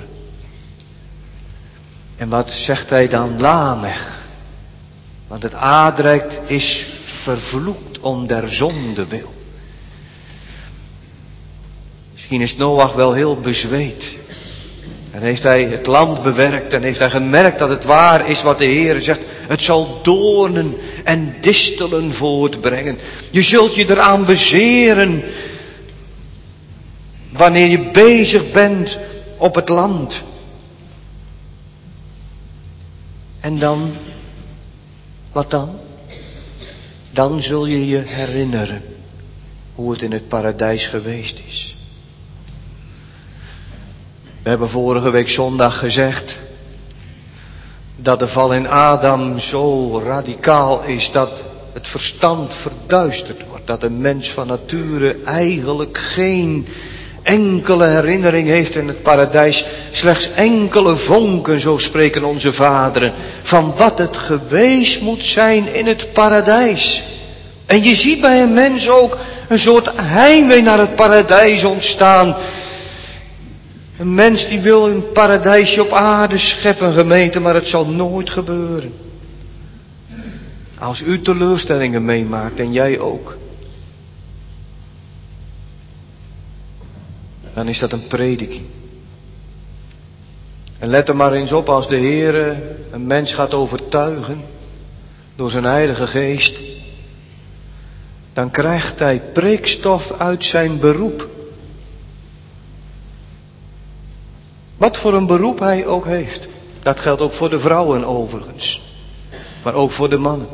En wat zegt hij dan? Lamech. Want het aardrijk is vervloekt om der zonde wil. Misschien is Noach wel heel bezweet. En heeft hij het land bewerkt en heeft hij gemerkt dat het waar is wat de Heer zegt. Het zal doornen en distelen voortbrengen. Je zult je eraan bezeren wanneer je bezig bent op het land. En dan, wat dan? Dan zul je je herinneren hoe het in het paradijs geweest is. We hebben vorige week zondag gezegd dat de val in Adam zo radicaal is dat het verstand verduisterd wordt. Dat een mens van nature eigenlijk geen enkele herinnering heeft in het paradijs. Slechts enkele vonken, zo spreken onze vaderen, van wat het geweest moet zijn in het paradijs. En je ziet bij een mens ook een soort heimwee naar het paradijs ontstaan. Een mens die wil een paradijsje op aarde scheppen, gemeente, maar het zal nooit gebeuren. Als u teleurstellingen meemaakt en jij ook, dan is dat een prediking. En let er maar eens op, als de Heer een mens gaat overtuigen door zijn Heilige Geest, dan krijgt hij preekstof uit zijn beroep. Wat voor een beroep hij ook heeft. Dat geldt ook voor de vrouwen overigens. Maar ook voor de mannen.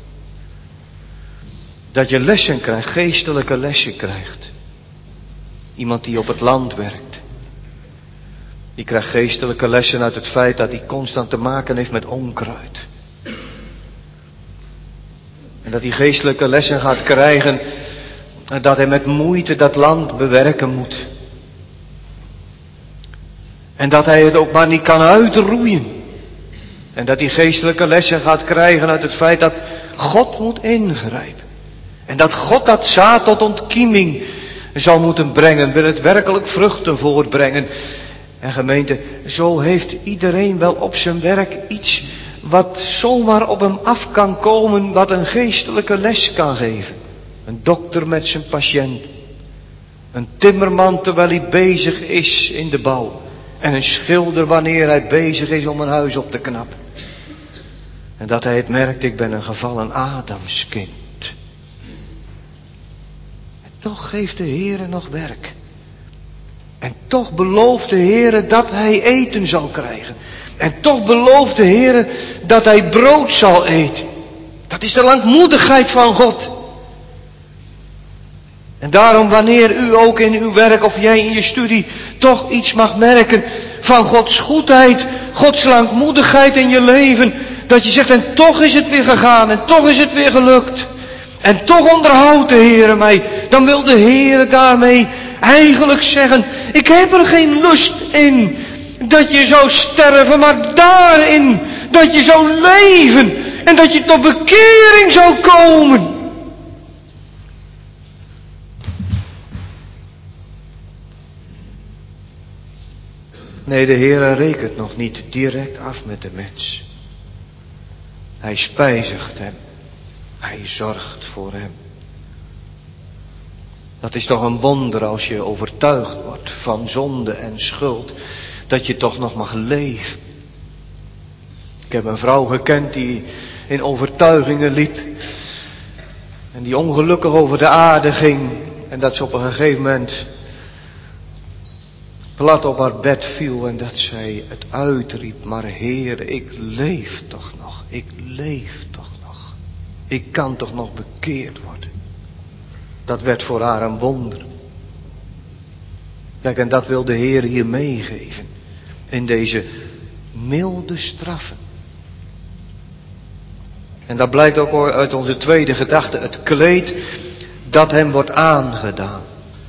Dat je lessen krijgt, geestelijke lessen krijgt. Iemand die op het land werkt. Die krijgt geestelijke lessen uit het feit dat hij constant te maken heeft met onkruid. En dat hij geestelijke lessen gaat krijgen dat hij met moeite dat land bewerken moet. En dat hij het ook maar niet kan uitroeien. En dat hij geestelijke lessen gaat krijgen uit het feit dat God moet ingrijpen. En dat God dat zaad tot ontkieming zal moeten brengen. Wil het werkelijk vruchten voortbrengen. En gemeente, zo heeft iedereen wel op zijn werk iets wat zomaar op hem af kan komen. Wat een geestelijke les kan geven. Een dokter met zijn patiënt. Een timmerman terwijl hij bezig is in de bouw. En een schilder wanneer hij bezig is om een huis op te knappen. En dat hij het merkt, ik ben een gevallen Adamskind. En toch geeft de Heere nog werk. En toch belooft de Heere dat hij eten zal krijgen. En toch belooft de Heere dat hij brood zal eten. Dat is de langmoedigheid van God. En daarom wanneer u ook in uw werk of jij in je studie toch iets mag merken van Gods goedheid, Gods langmoedigheid in je leven. Dat je zegt, en toch is het weer gegaan en toch is het weer gelukt. En toch onderhoudt de Heere mij. Dan wil de Heere daarmee eigenlijk zeggen, ik heb er geen lust in dat je zou sterven, maar daarin dat je zou leven en dat je tot bekering zou komen. Nee, de Heere rekent nog niet direct af met de mens. Hij spijzigt hem. Hij zorgt voor hem. Dat is toch een wonder als je overtuigd wordt van zonde en schuld. Dat je toch nog mag leven. Ik heb een vrouw gekend die in overtuigingen liep. En die ongelukkig over de aarde ging. En dat ze op een gegeven moment plat op haar bed viel en dat zij het uitriep. Maar Heer, ik leef toch nog. Ik leef toch nog. Ik kan toch nog bekeerd worden. Dat werd voor haar een wonder. Kijk, en dat wil de Heer hier meegeven. In deze milde straffen. En dat blijkt ook uit onze tweede gedachte. Het kleed dat hem wordt aangedaan.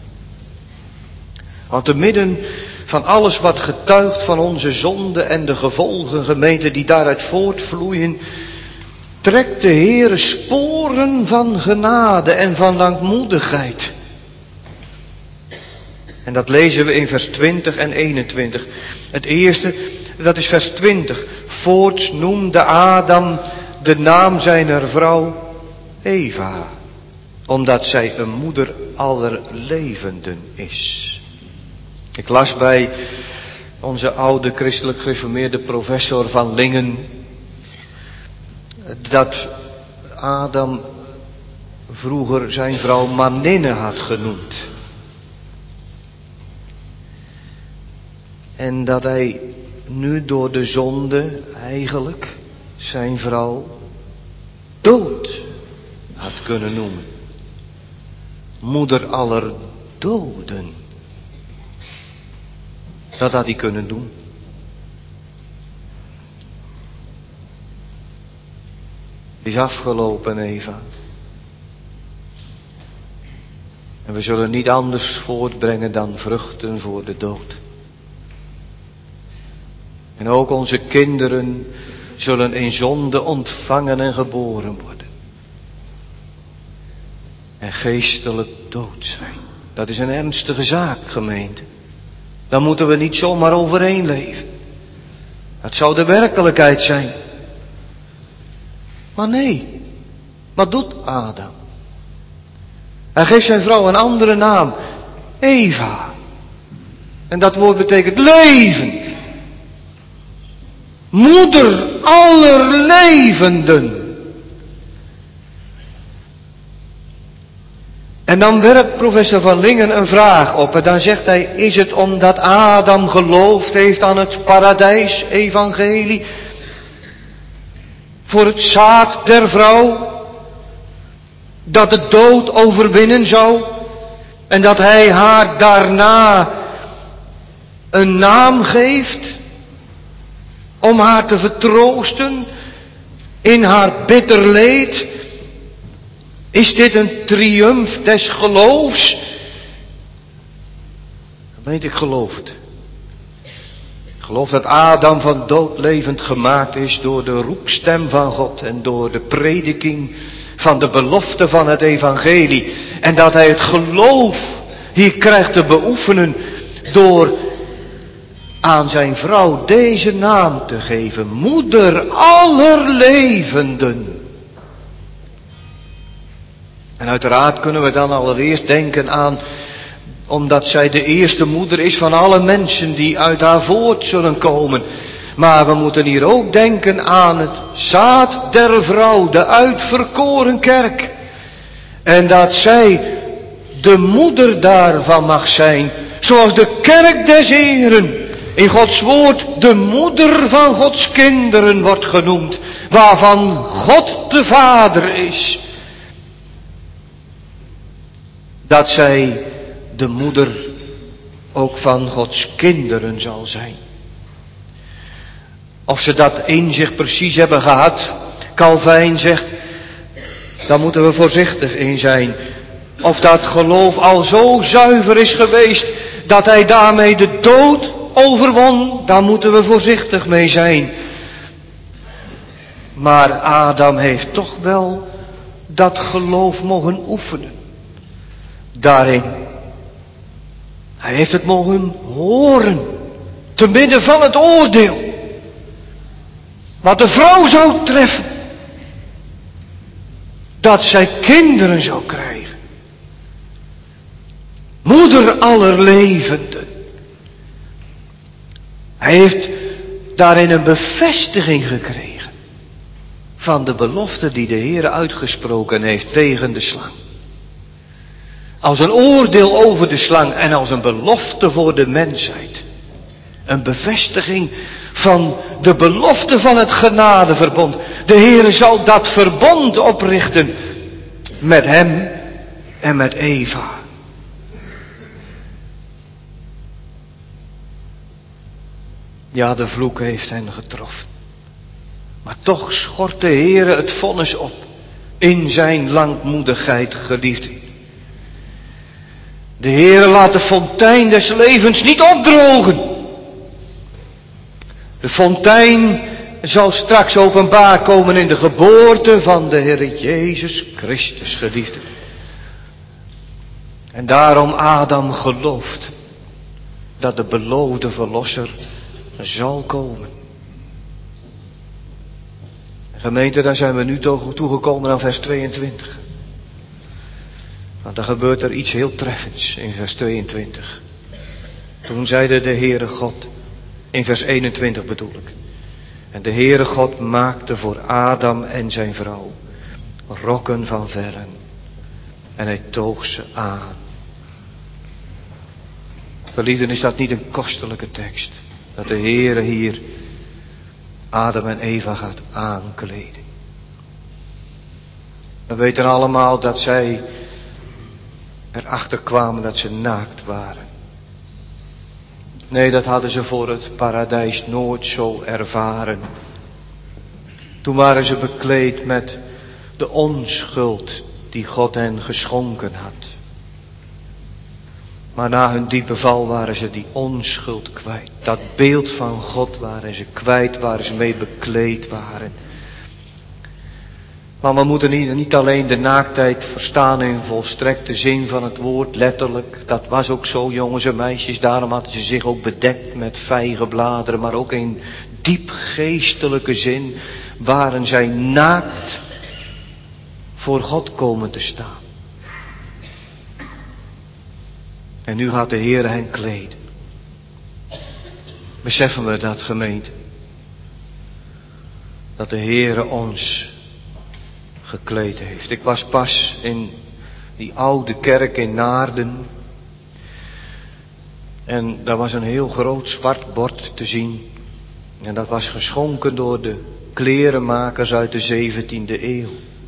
Want te midden van alles wat getuigt van onze zonde en de gevolgen, gemeente, die daaruit voortvloeien, trekt de Heere sporen van genade en van langmoedigheid. En dat lezen we in vers 20 en 21. Het eerste, dat is vers 20. Voorts noemde Adam de naam zijner vrouw Eva, omdat zij een moeder aller levenden is. Ik las bij onze oude christelijk gereformeerde professor van Lingen, dat Adam vroeger zijn vrouw Maninne had genoemd. En dat hij nu door de zonde eigenlijk zijn vrouw dood had kunnen noemen. Moeder aller doden. Dat had hij kunnen doen. Het is afgelopen, Eva. En we zullen niet anders voortbrengen dan vruchten voor de dood. En ook onze kinderen zullen in zonde ontvangen en geboren worden. En geestelijk dood zijn. Dat is een ernstige zaak, gemeente. Daar moeten we niet zomaar overheen leven. Dat zou de werkelijkheid zijn. Maar nee, wat doet Adam? Hij geeft zijn vrouw een andere naam. Eva. En dat woord betekent leven. Moeder aller levenden. En dan werpt professor van Lingen een vraag op. En dan zegt hij, is het omdat Adam geloofd heeft aan het paradijs-evangelie? Voor het zaad der vrouw? Dat de dood overwinnen zou? En dat hij haar daarna een naam geeft? Om haar te vertroosten in haar bitter leed? Is dit een triumf des geloofs? Weet ik geloof het. Ik geloof dat Adam van dood levend gemaakt is door de roepstem van God en door de prediking van de belofte van het evangelie. En dat hij het geloof hier krijgt te beoefenen door aan zijn vrouw deze naam te geven. Moeder aller levenden. En uiteraard kunnen we dan allereerst denken aan, omdat zij de eerste moeder is van alle mensen die uit haar voort zullen komen. Maar we moeten hier ook denken aan het zaad der vrouw, de uitverkoren kerk. En dat zij de moeder daarvan mag zijn, zoals de kerk des Heren in Gods woord de moeder van Gods kinderen wordt genoemd, waarvan God de Vader is. Dat zij de moeder ook van Gods kinderen zal zijn. Of ze dat in zich precies hebben gehad, Calvijn zegt, daar moeten we voorzichtig in zijn. Of dat geloof al zo zuiver is geweest, dat hij daarmee de dood overwon, daar moeten we voorzichtig mee zijn. Maar Adam heeft toch wel dat geloof mogen oefenen. Daarin. Hij heeft het mogen horen. Te midden van het oordeel. Wat de vrouw zou treffen. Dat zij kinderen zou krijgen. Moeder aller levenden. Hij heeft daarin een bevestiging gekregen. Van de belofte die de Heer uitgesproken heeft tegen de slang. Als een oordeel over de slang en als een belofte voor de mensheid. Een bevestiging van de belofte van het genadeverbond. De Heer zal dat verbond oprichten met hem en met Eva. Ja, de vloek heeft hen getroffen. Maar toch schort de Heer het vonnis op in zijn langmoedigheid, geliefden. De Heer laat de fontein des levens niet opdrogen. De fontein zal straks openbaar komen in de geboorte van de Heer Jezus Christus, geliefden. En daarom Adam gelooft dat de beloofde verlosser zal komen. Gemeente, daar zijn we nu toegekomen aan vers 22. Want dan gebeurt er iets heel treffends in vers 22. Toen zeide de Heere God, In vers 21 bedoel ik. En de Heere God maakte voor Adam en zijn vrouw rokken van vellen. En hij toog ze aan. Geliefden, is dat niet een kostelijke tekst? Dat de Heere hier Adam en Eva gaat aankleden. We weten allemaal dat zij erachter kwamen dat ze naakt waren. Nee, dat hadden ze voor het paradijs nooit zo ervaren. Toen waren ze bekleed met de onschuld die God hen geschonken had. Maar na hun diepe val waren ze die onschuld kwijt. Dat beeld van God waren ze kwijt, waar ze mee bekleed waren. Maar we moeten niet alleen de naaktheid verstaan in volstrekte zin van het woord, letterlijk. Dat was ook zo, jongens en meisjes. Daarom hadden ze zich ook bedekt met vijgenbladeren. Maar ook in diep geestelijke zin waren zij naakt voor God komen te staan. En nu gaat de Heer hen kleden. Beseffen we dat, gemeente? Dat de Heer ons gekleed heeft. Ik was pas in die oude kerk in Naarden. En daar was een heel groot zwart bord te zien. En dat was geschonken door de klerenmakers uit de 17e eeuw.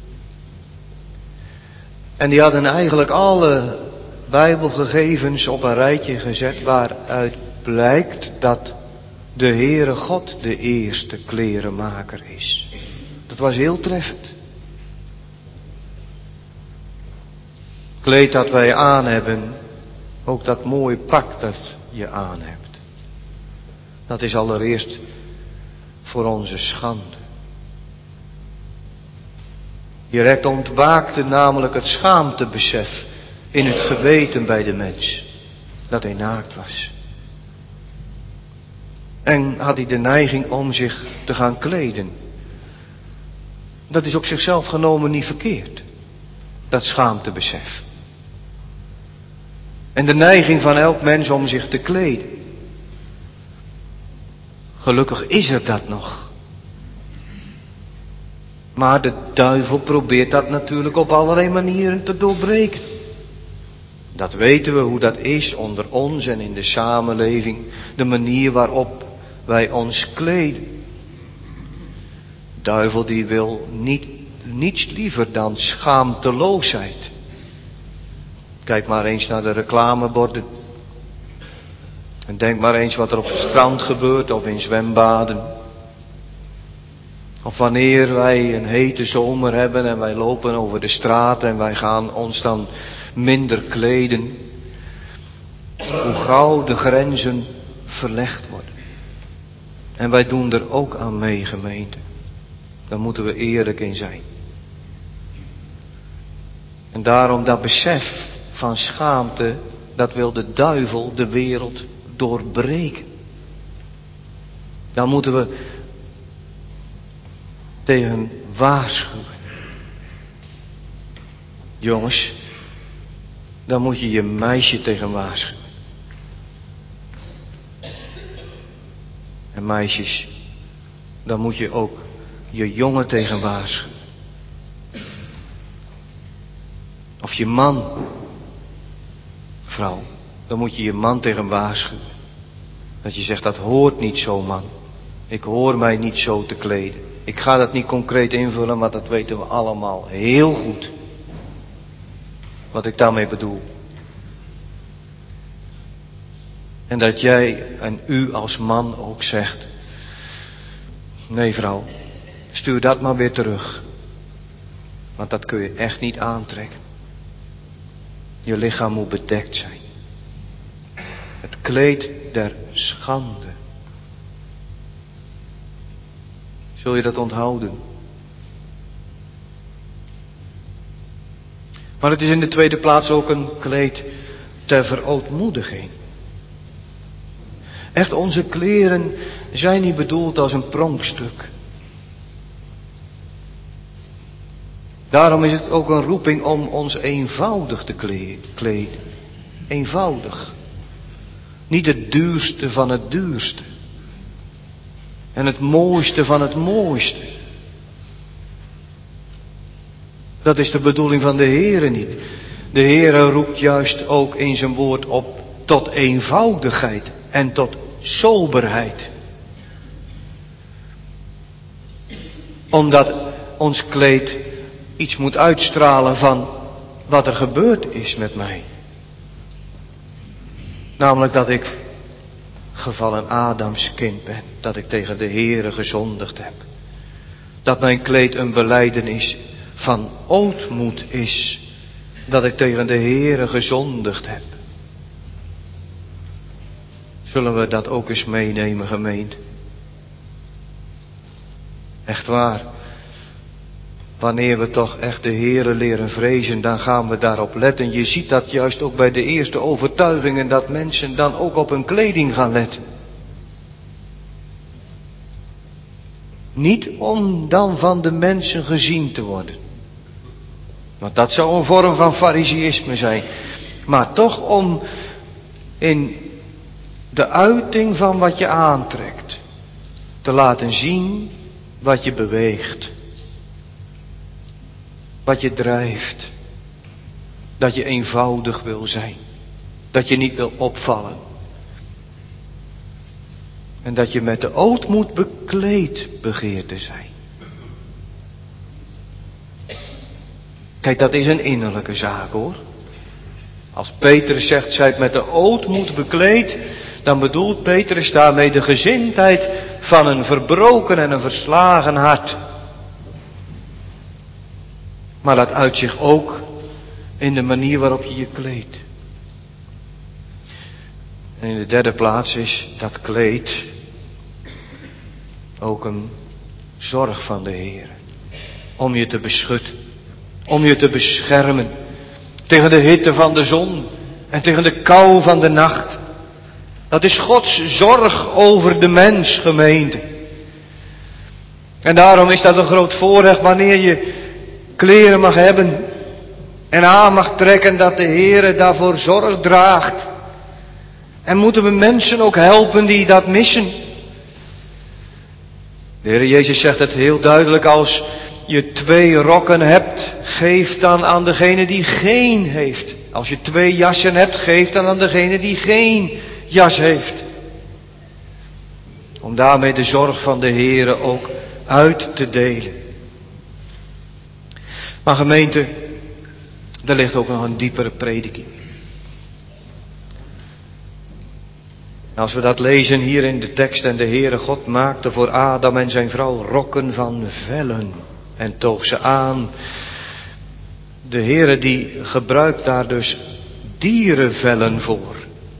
En die hadden eigenlijk alle Bijbelgegevens op een rijtje gezet waaruit blijkt dat de Heere God de eerste klerenmaker is. Dat was heel treffend. Kleed dat wij aan hebben, ook dat mooie pak dat je aan hebt. Dat is allereerst voor onze schande. Direct ontwaakte namelijk het schaamtebesef in het geweten bij de mens, dat hij naakt was. En had hij de neiging om zich te gaan kleden. Dat is op zichzelf genomen niet verkeerd, dat schaamtebesef. En de neiging van elk mens om zich te kleden. Gelukkig is er dat nog. Maar de duivel probeert dat natuurlijk op allerlei manieren te doorbreken. Dat weten we hoe dat is onder ons en in de samenleving. De manier waarop wij ons kleden. De duivel die wil niets liever dan schaamteloosheid. Kijk maar eens naar de reclameborden. En denk maar eens wat er op het strand gebeurt of in zwembaden. Of wanneer wij een hete zomer hebben en wij lopen over de straat en wij gaan ons dan minder kleden. Hoe gauw de grenzen verlegd worden. En wij doen er ook aan mee, gemeente. Daar moeten we eerlijk in zijn. En daarom dat besef van schaamte, dat wil de duivel de wereld doorbreken. Daar moeten we tegen waarschuwen. Jongens, daar moet je je meisje tegen waarschuwen. En meisjes, daar moet je ook je jongen tegen waarschuwen. Of je man, vrouw, dan moet je je man tegen waarschuwen. Dat je zegt, dat hoort niet zo, man. Ik hoor mij niet zo te kleden. Ik ga dat niet concreet invullen, maar dat weten we allemaal heel goed. Wat ik daarmee bedoel. En dat jij en u als man ook zegt, nee vrouw, stuur dat maar weer terug. Want dat kun je echt niet aantrekken. Je lichaam moet bedekt zijn. Het kleed der schande. Zul je dat onthouden? Maar het is in de tweede plaats ook een kleed ter verootmoediging. Echt, onze kleren zijn niet bedoeld als een pronkstuk. Daarom is het ook een roeping om ons eenvoudig te kleden. Eenvoudig. Niet het duurste van het duurste. En het mooiste van het mooiste. Dat is de bedoeling van de Heere niet. De Heere roept juist ook in zijn woord op tot eenvoudigheid en tot soberheid. Omdat ons kleed iets moet uitstralen van wat er gebeurd is met mij. Namelijk dat ik gevallen Adams kind ben. Dat ik tegen de Heere gezondigd heb. Dat mijn kleed een belijdenis van ootmoed is. Dat ik tegen de Heere gezondigd heb. Zullen we dat ook eens meenemen, gemeente? Echt waar. Wanneer we toch echt de Heere leren vrezen, dan gaan we daarop letten. Je ziet dat juist ook bij de eerste overtuigingen, dat mensen dan ook op hun kleding gaan letten. Niet om dan van de mensen gezien te worden. Want dat zou een vorm van fariseïsme zijn. Maar toch om in de uiting van wat je aantrekt te laten zien wat je beweegt. Wat je drijft. Dat je eenvoudig wil zijn. Dat je niet wil opvallen. En dat je met de ootmoed bekleed begeert te zijn. Kijk, dat is een innerlijke zaak hoor. Als Petrus zegt, zijt met de ootmoed bekleed, dan bedoelt Petrus daarmee de gezindheid van een verbroken en een verslagen hart. Maar dat uit zich ook in de manier waarop je je kleedt. En in de derde plaats is dat kleed ook een zorg van de Heer. Om je te beschutten. Om je te beschermen. Tegen de hitte van de zon. En tegen de kou van de nacht. Dat is Gods zorg over de mens, gemeente. En daarom is dat een groot voorrecht wanneer je kleren mag hebben. En aan mag trekken dat de Heer daarvoor zorg draagt. En moeten we mensen ook helpen die dat missen. De Heer Jezus zegt het heel duidelijk, als je 2 rokken hebt, geef dan aan degene die geen heeft. Als je 2 jassen hebt, geef dan aan degene die geen jas heeft. Om daarmee de zorg van de Heer ook uit te delen. Maar gemeente, er ligt ook nog een diepere prediking. Als we dat lezen hier in de tekst, en de Heere God maakte voor Adam en zijn vrouw rokken van vellen en toog ze aan. De Heere die gebruikt daar dus dierenvellen voor.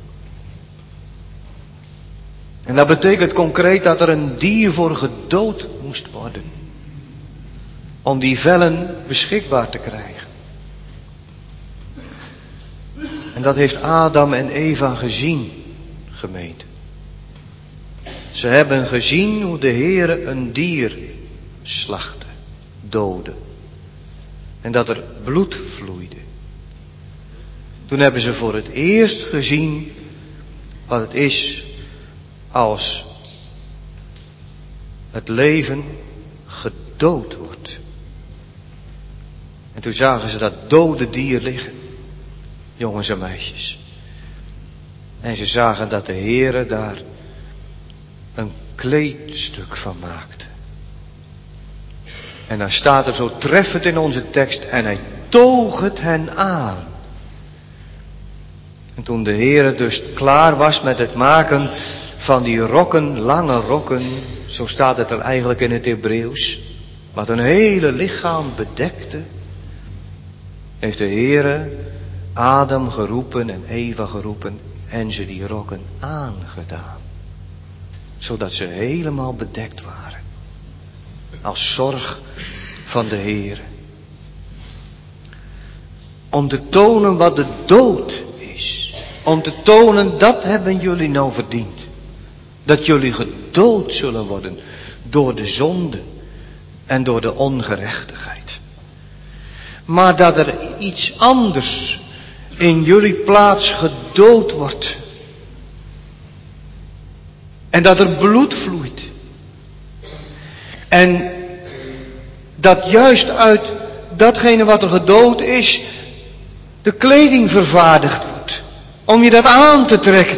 En dat betekent concreet dat er een dier voor gedood moest worden. Om die vellen beschikbaar te krijgen. En dat heeft Adam en Eva gezien, gemeente. Ze hebben gezien hoe de Heere een dier slachtte, doodde. En dat er bloed vloeide. Toen hebben ze voor het eerst gezien wat het is als het leven gedood wordt. En toen zagen ze dat dode dier liggen, jongens en meisjes. En ze zagen dat de Heere daar een kleedstuk van maakte. En dan staat er zo treffend in onze tekst, en hij toog het hen aan. En toen de Heere dus klaar was met het maken van die rokken, lange rokken, zo staat het er eigenlijk in het Hebreeuws, wat een hele lichaam bedekte, heeft de Heere Adam geroepen en Eva geroepen en ze die rokken aangedaan. Zodat ze helemaal bedekt waren. Als zorg van de Heere. Om te tonen wat de dood is. Om te tonen, dat hebben jullie nou verdiend. Dat jullie gedood zullen worden door de zonde en door de ongerechtigheid. Maar dat er iets anders in jullie plaats gedood wordt. En dat er bloed vloeit. En dat juist uit datgene wat er gedood is, de kleding vervaardigd wordt. Om je dat aan te trekken.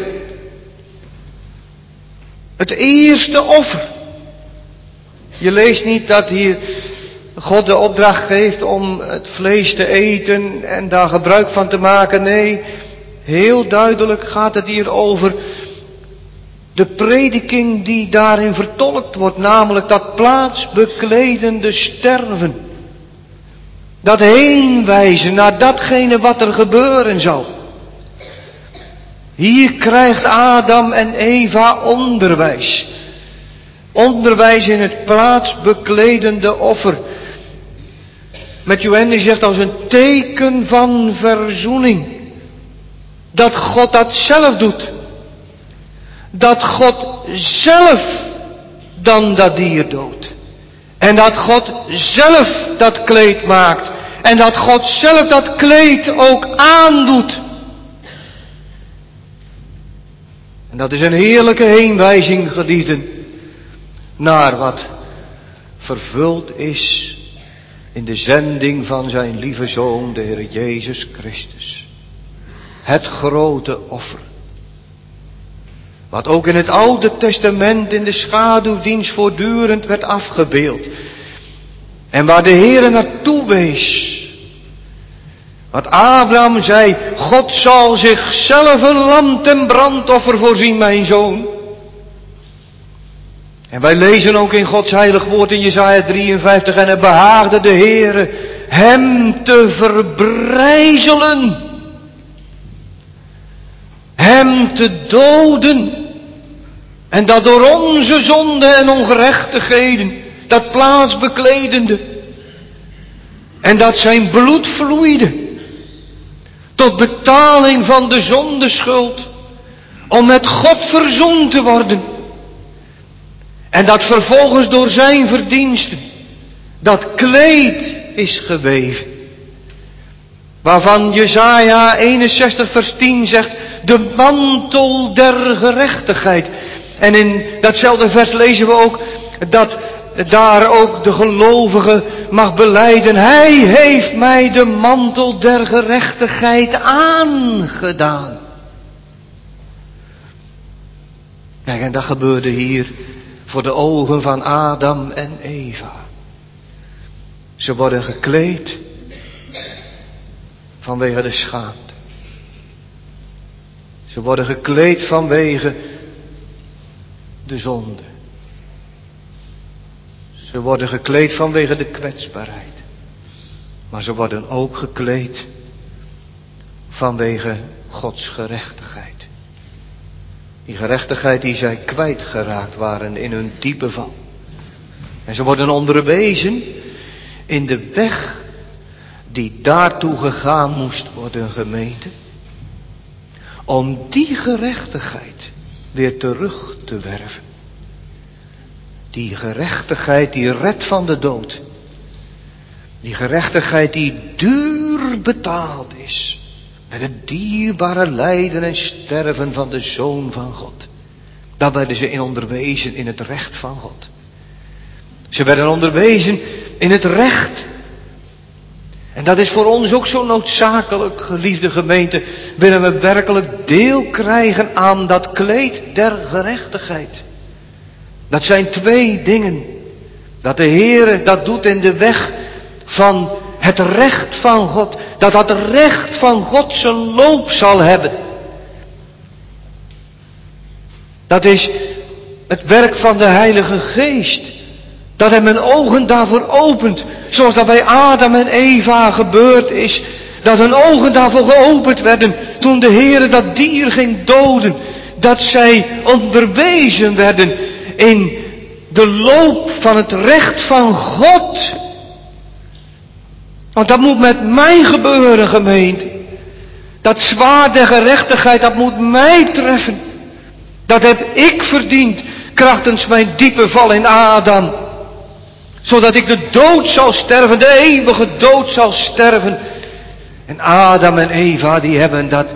Het eerste offer. Je leest niet dat hier God de opdracht geeft om het vlees te eten en daar gebruik van te maken. Nee, heel duidelijk gaat het hier over de prediking die daarin vertolkt wordt. Namelijk dat plaatsbekledende sterven. Dat heenwijzen naar datgene wat er gebeuren zou. Hier krijgt Adam en Eva onderwijs. Onderwijs in het plaatsbekledende offer. Matthew Henry zegt als een teken van verzoening. Dat God dat zelf doet. Dat God zelf dan dat dier doodt. En dat God zelf dat kleed maakt. En dat God zelf dat kleed ook aandoet. En dat is een heerlijke heenwijzing, geliefden, naar wat vervuld is in de zending van zijn lieve Zoon, de Heer Jezus Christus. Het grote offer. Wat ook in het Oude Testament in de schaduwdienst voortdurend werd afgebeeld. En waar de Heer naartoe wees. Wat Abraham zei, God zal zichzelf een lam ten brandoffer voorzien, mijn zoon. En wij lezen ook in Gods heilig woord in Jesaja 53, en het behaagde de Heere hem te verbrijzelen. Hem te doden. En dat door onze zonden en ongerechtigheden, dat plaatsbekledende. En dat zijn bloed vloeide. Tot betaling van de zondeschuld. Om met God verzoend te worden. En dat vervolgens door zijn verdiensten. Dat kleed is geweven. Waarvan Jesaja 61 vers 10 zegt. De mantel der gerechtigheid. En in datzelfde vers lezen we ook. Dat daar ook de gelovige mag belijden. Hij heeft mij de mantel der gerechtigheid aangedaan. Kijk, en dat gebeurde hier voor de ogen van Adam en Eva. Ze worden gekleed vanwege de schaamte. Ze worden gekleed vanwege de zonde. Ze worden gekleed vanwege de kwetsbaarheid. Maar ze worden ook gekleed vanwege Gods gerechtigheid. Die gerechtigheid die zij kwijtgeraakt waren in hun diepe val. En ze worden onderwezen in de weg die daartoe gegaan moest worden, gemeente. Om die gerechtigheid weer terug te werven. Die gerechtigheid die redt van de dood. Die gerechtigheid die duur betaald is. Met het dierbare lijden en sterven van de Zoon van God. Daar werden ze in onderwezen in het recht van God. Ze werden onderwezen in het recht. En dat is voor ons ook zo noodzakelijk, geliefde gemeente. Willen we werkelijk deel krijgen aan dat kleed der gerechtigheid. Dat zijn twee dingen. Dat de Heere dat doet in de weg van het recht van God. Dat het recht van God zijn loop zal hebben. Dat is het werk van de Heilige Geest. Dat hij mijn ogen daarvoor opent. Zoals dat bij Adam en Eva gebeurd is. Dat hun ogen daarvoor geopend werden. Toen de Heere dat dier ging doden. Dat zij onderwezen werden in de loop van het recht van God. Want dat moet met mij gebeuren, gemeente. Dat zwaard der gerechtigheid, dat moet mij treffen. Dat heb ik verdiend, krachtens mijn diepe val in Adam. Zodat ik de dood zal sterven, de eeuwige dood zal sterven. En Adam en Eva, die hebben dat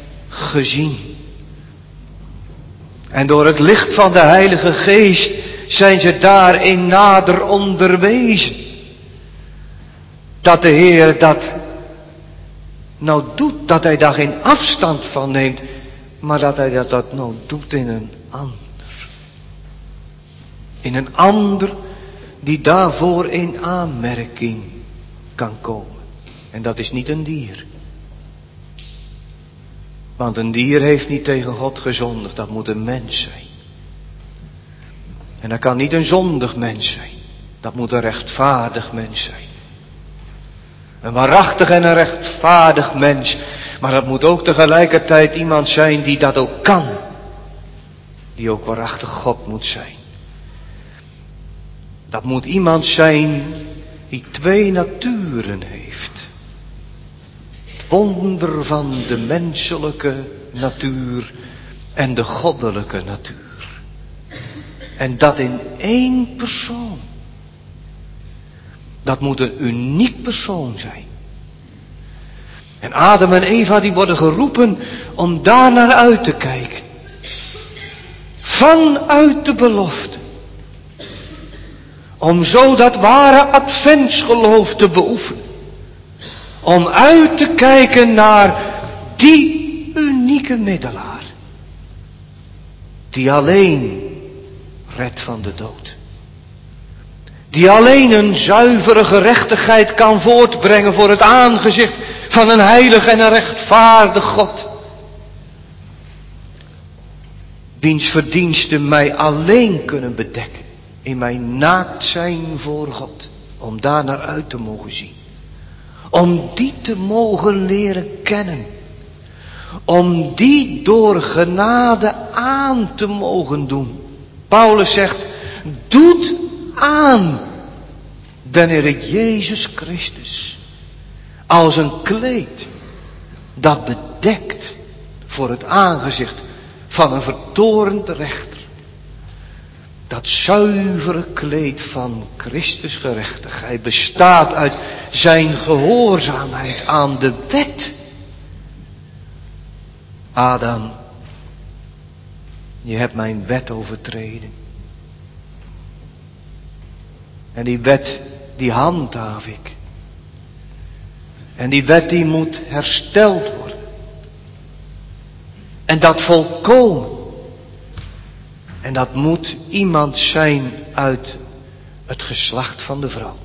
gezien. En door het licht van de Heilige Geest zijn ze daarin nader onderwezen. Dat de Heer dat nou doet, dat hij daar geen afstand van neemt, maar dat hij dat nou doet in een ander. In een ander die daarvoor in aanmerking kan komen. En dat is niet een dier. Want een dier heeft niet tegen God gezondigd, dat moet een mens zijn. En dat kan niet een zondig mens zijn, dat moet een rechtvaardig mens zijn. Een waarachtig en een rechtvaardig mens, maar dat moet ook tegelijkertijd iemand zijn die dat ook kan. Die ook waarachtig God moet zijn. Dat moet iemand zijn die twee naturen heeft. Het wonder van de menselijke natuur en de goddelijke natuur. En dat in één persoon. Dat moet een uniek persoon zijn. En Adam en Eva die worden geroepen om daar naar uit te kijken. Vanuit de belofte. Om zo dat ware adventsgeloof te beoefenen. Om uit te kijken naar die unieke middelaar. Die alleen redt van de dood. Die alleen een zuivere gerechtigheid kan voortbrengen voor het aangezicht van een heilig en een rechtvaardig God. Wiens verdiensten mij alleen kunnen bedekken in mijn naakt zijn voor God. Om daar naar uit te mogen zien. Om die te mogen leren kennen. Om die door genade aan te mogen doen. Paulus zegt, doet aan den Heer Jezus Christus. Als een kleed dat bedekt voor het aangezicht van een vertorend rechter. Dat zuivere kleed van Christus gerechtigheid bestaat uit zijn gehoorzaamheid aan de wet. Adam, je hebt mijn wet overtreden. En die wet, die handhaaf ik. En die wet die moet hersteld worden. En dat volkomen. En dat moet iemand zijn uit het geslacht van de vrouw.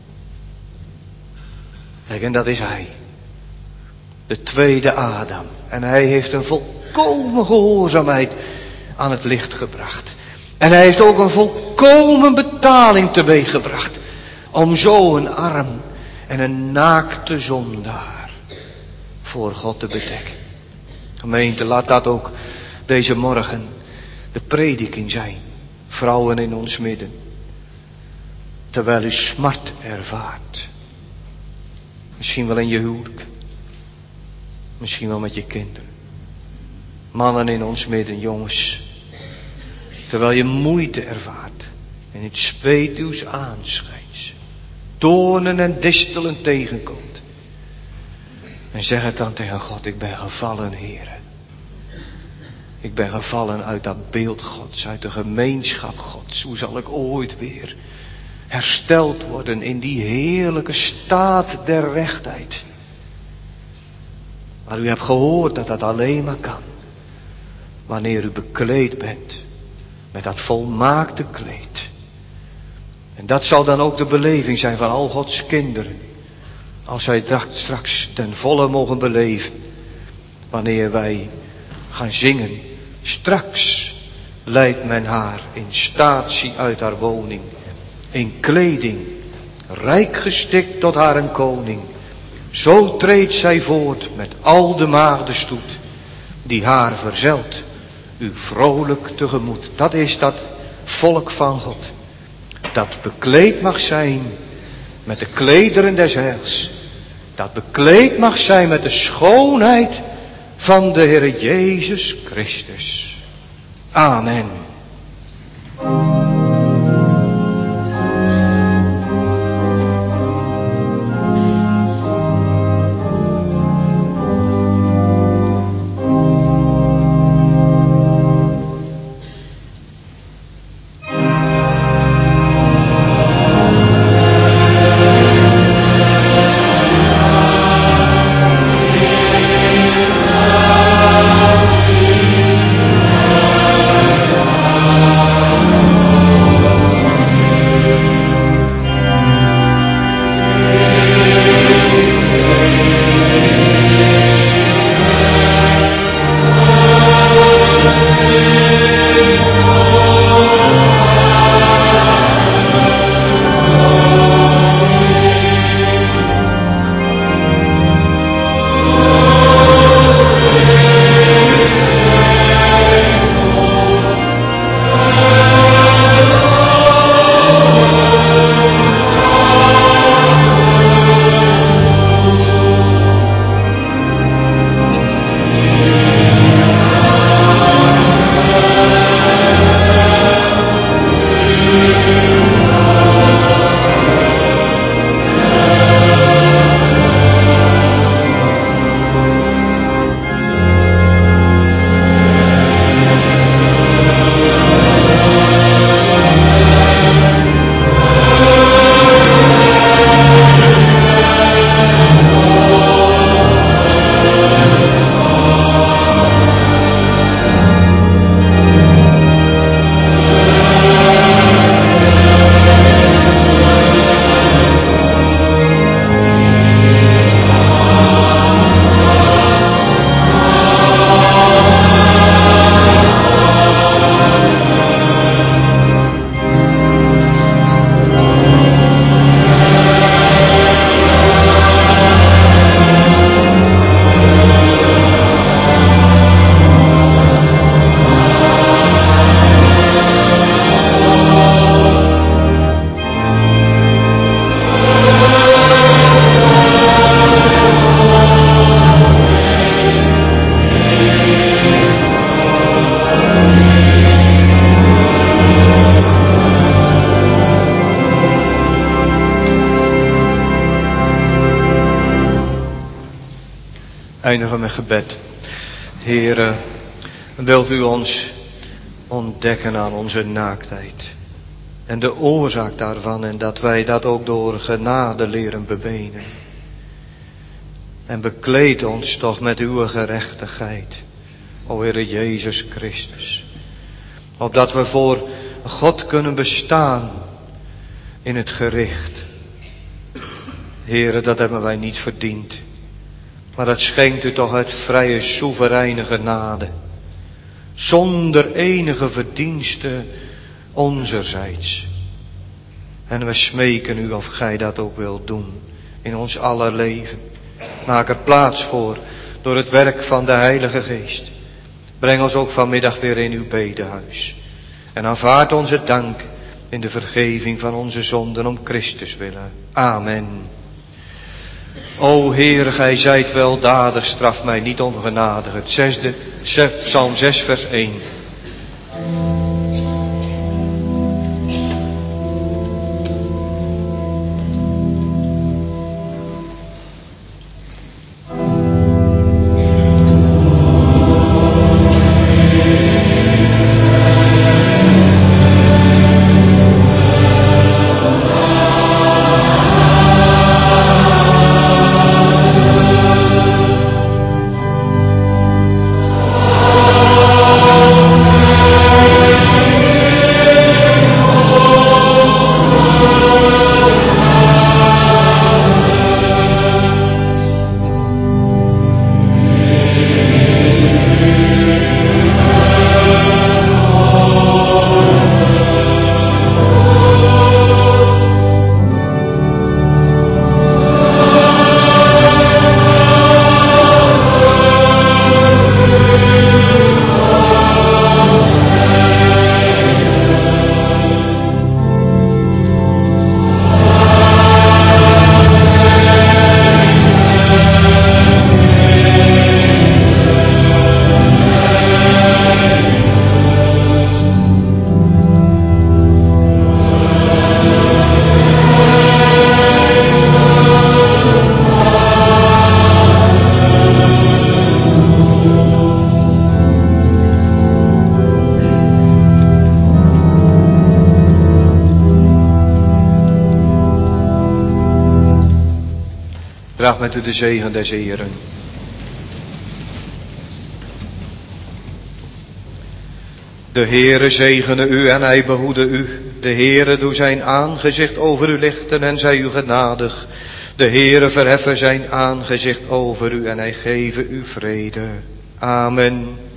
Kijk, en dat is hij. De tweede Adam. En hij heeft een volkomen gehoorzaamheid aan het licht gebracht. En hij heeft ook een volkomen betaling teweeggebracht. Om zo een arm en een naakte zondaar voor God te bedekken. Gemeente, laat dat ook deze morgen de prediking zijn. Vrouwen in ons midden. Terwijl u smart ervaart. Misschien wel in je huwelijk. Misschien wel met je kinderen. Mannen in ons midden, jongens. Terwijl je moeite ervaart. En het zweet uws aanschijns. Doornen en distelen tegenkomt. En zeg het dan tegen God, ik ben gevallen, Heere. Ik ben gevallen uit dat beeld Gods, uit de gemeenschap Gods. Hoe zal ik ooit weer hersteld worden in die heerlijke staat der rechtheid. Maar u hebt gehoord dat dat alleen maar kan. Wanneer u bekleed bent met dat volmaakte kleed. En dat zal dan ook de beleving zijn van al Gods kinderen. Als wij dat straks ten volle mogen beleven. Wanneer wij gaan zingen. Straks leidt men haar in statie uit haar woning. In kleding, rijk gestikt tot haar een koning. Zo treedt zij voort met al de maagdenstoet. Die haar verzelt, u vrolijk tegemoet. Dat is dat volk van God. Dat bekleed mag zijn met de klederen des heils. Dat bekleed mag zijn met de schoonheid van de Heer Jezus Christus. Amen. eindigen met gebed. Heere, wilt u ons ontdekken aan onze naaktheid. En de oorzaak daarvan. En dat wij dat ook door genade leren bemenen. En bekleed ons toch met uw gerechtigheid. O Heere Jezus Christus. Opdat we voor God kunnen bestaan in het gericht. Heere, dat hebben wij niet verdiend. Maar dat schenkt u toch uit vrije, soevereine genade. Zonder enige verdienste onzerzijds. En we smeken u of gij dat ook wilt doen in ons aller leven. Maak er plaats voor door het werk van de Heilige Geest. Breng ons ook vanmiddag weer in uw bedehuis. En aanvaard onze dank in de vergeving van onze zonden om Christus willen. Amen. O Heer, gij zijt weldadig, straf mij niet ongenadig. Psalm 6 vers 1. Draag met u de zegen des Heeren. De Heere zegene u en hij behoede u. De Heere doe zijn aangezicht over u lichten en zij u genadig. De Heere verheffen zijn aangezicht over u en hij geven u vrede. Amen.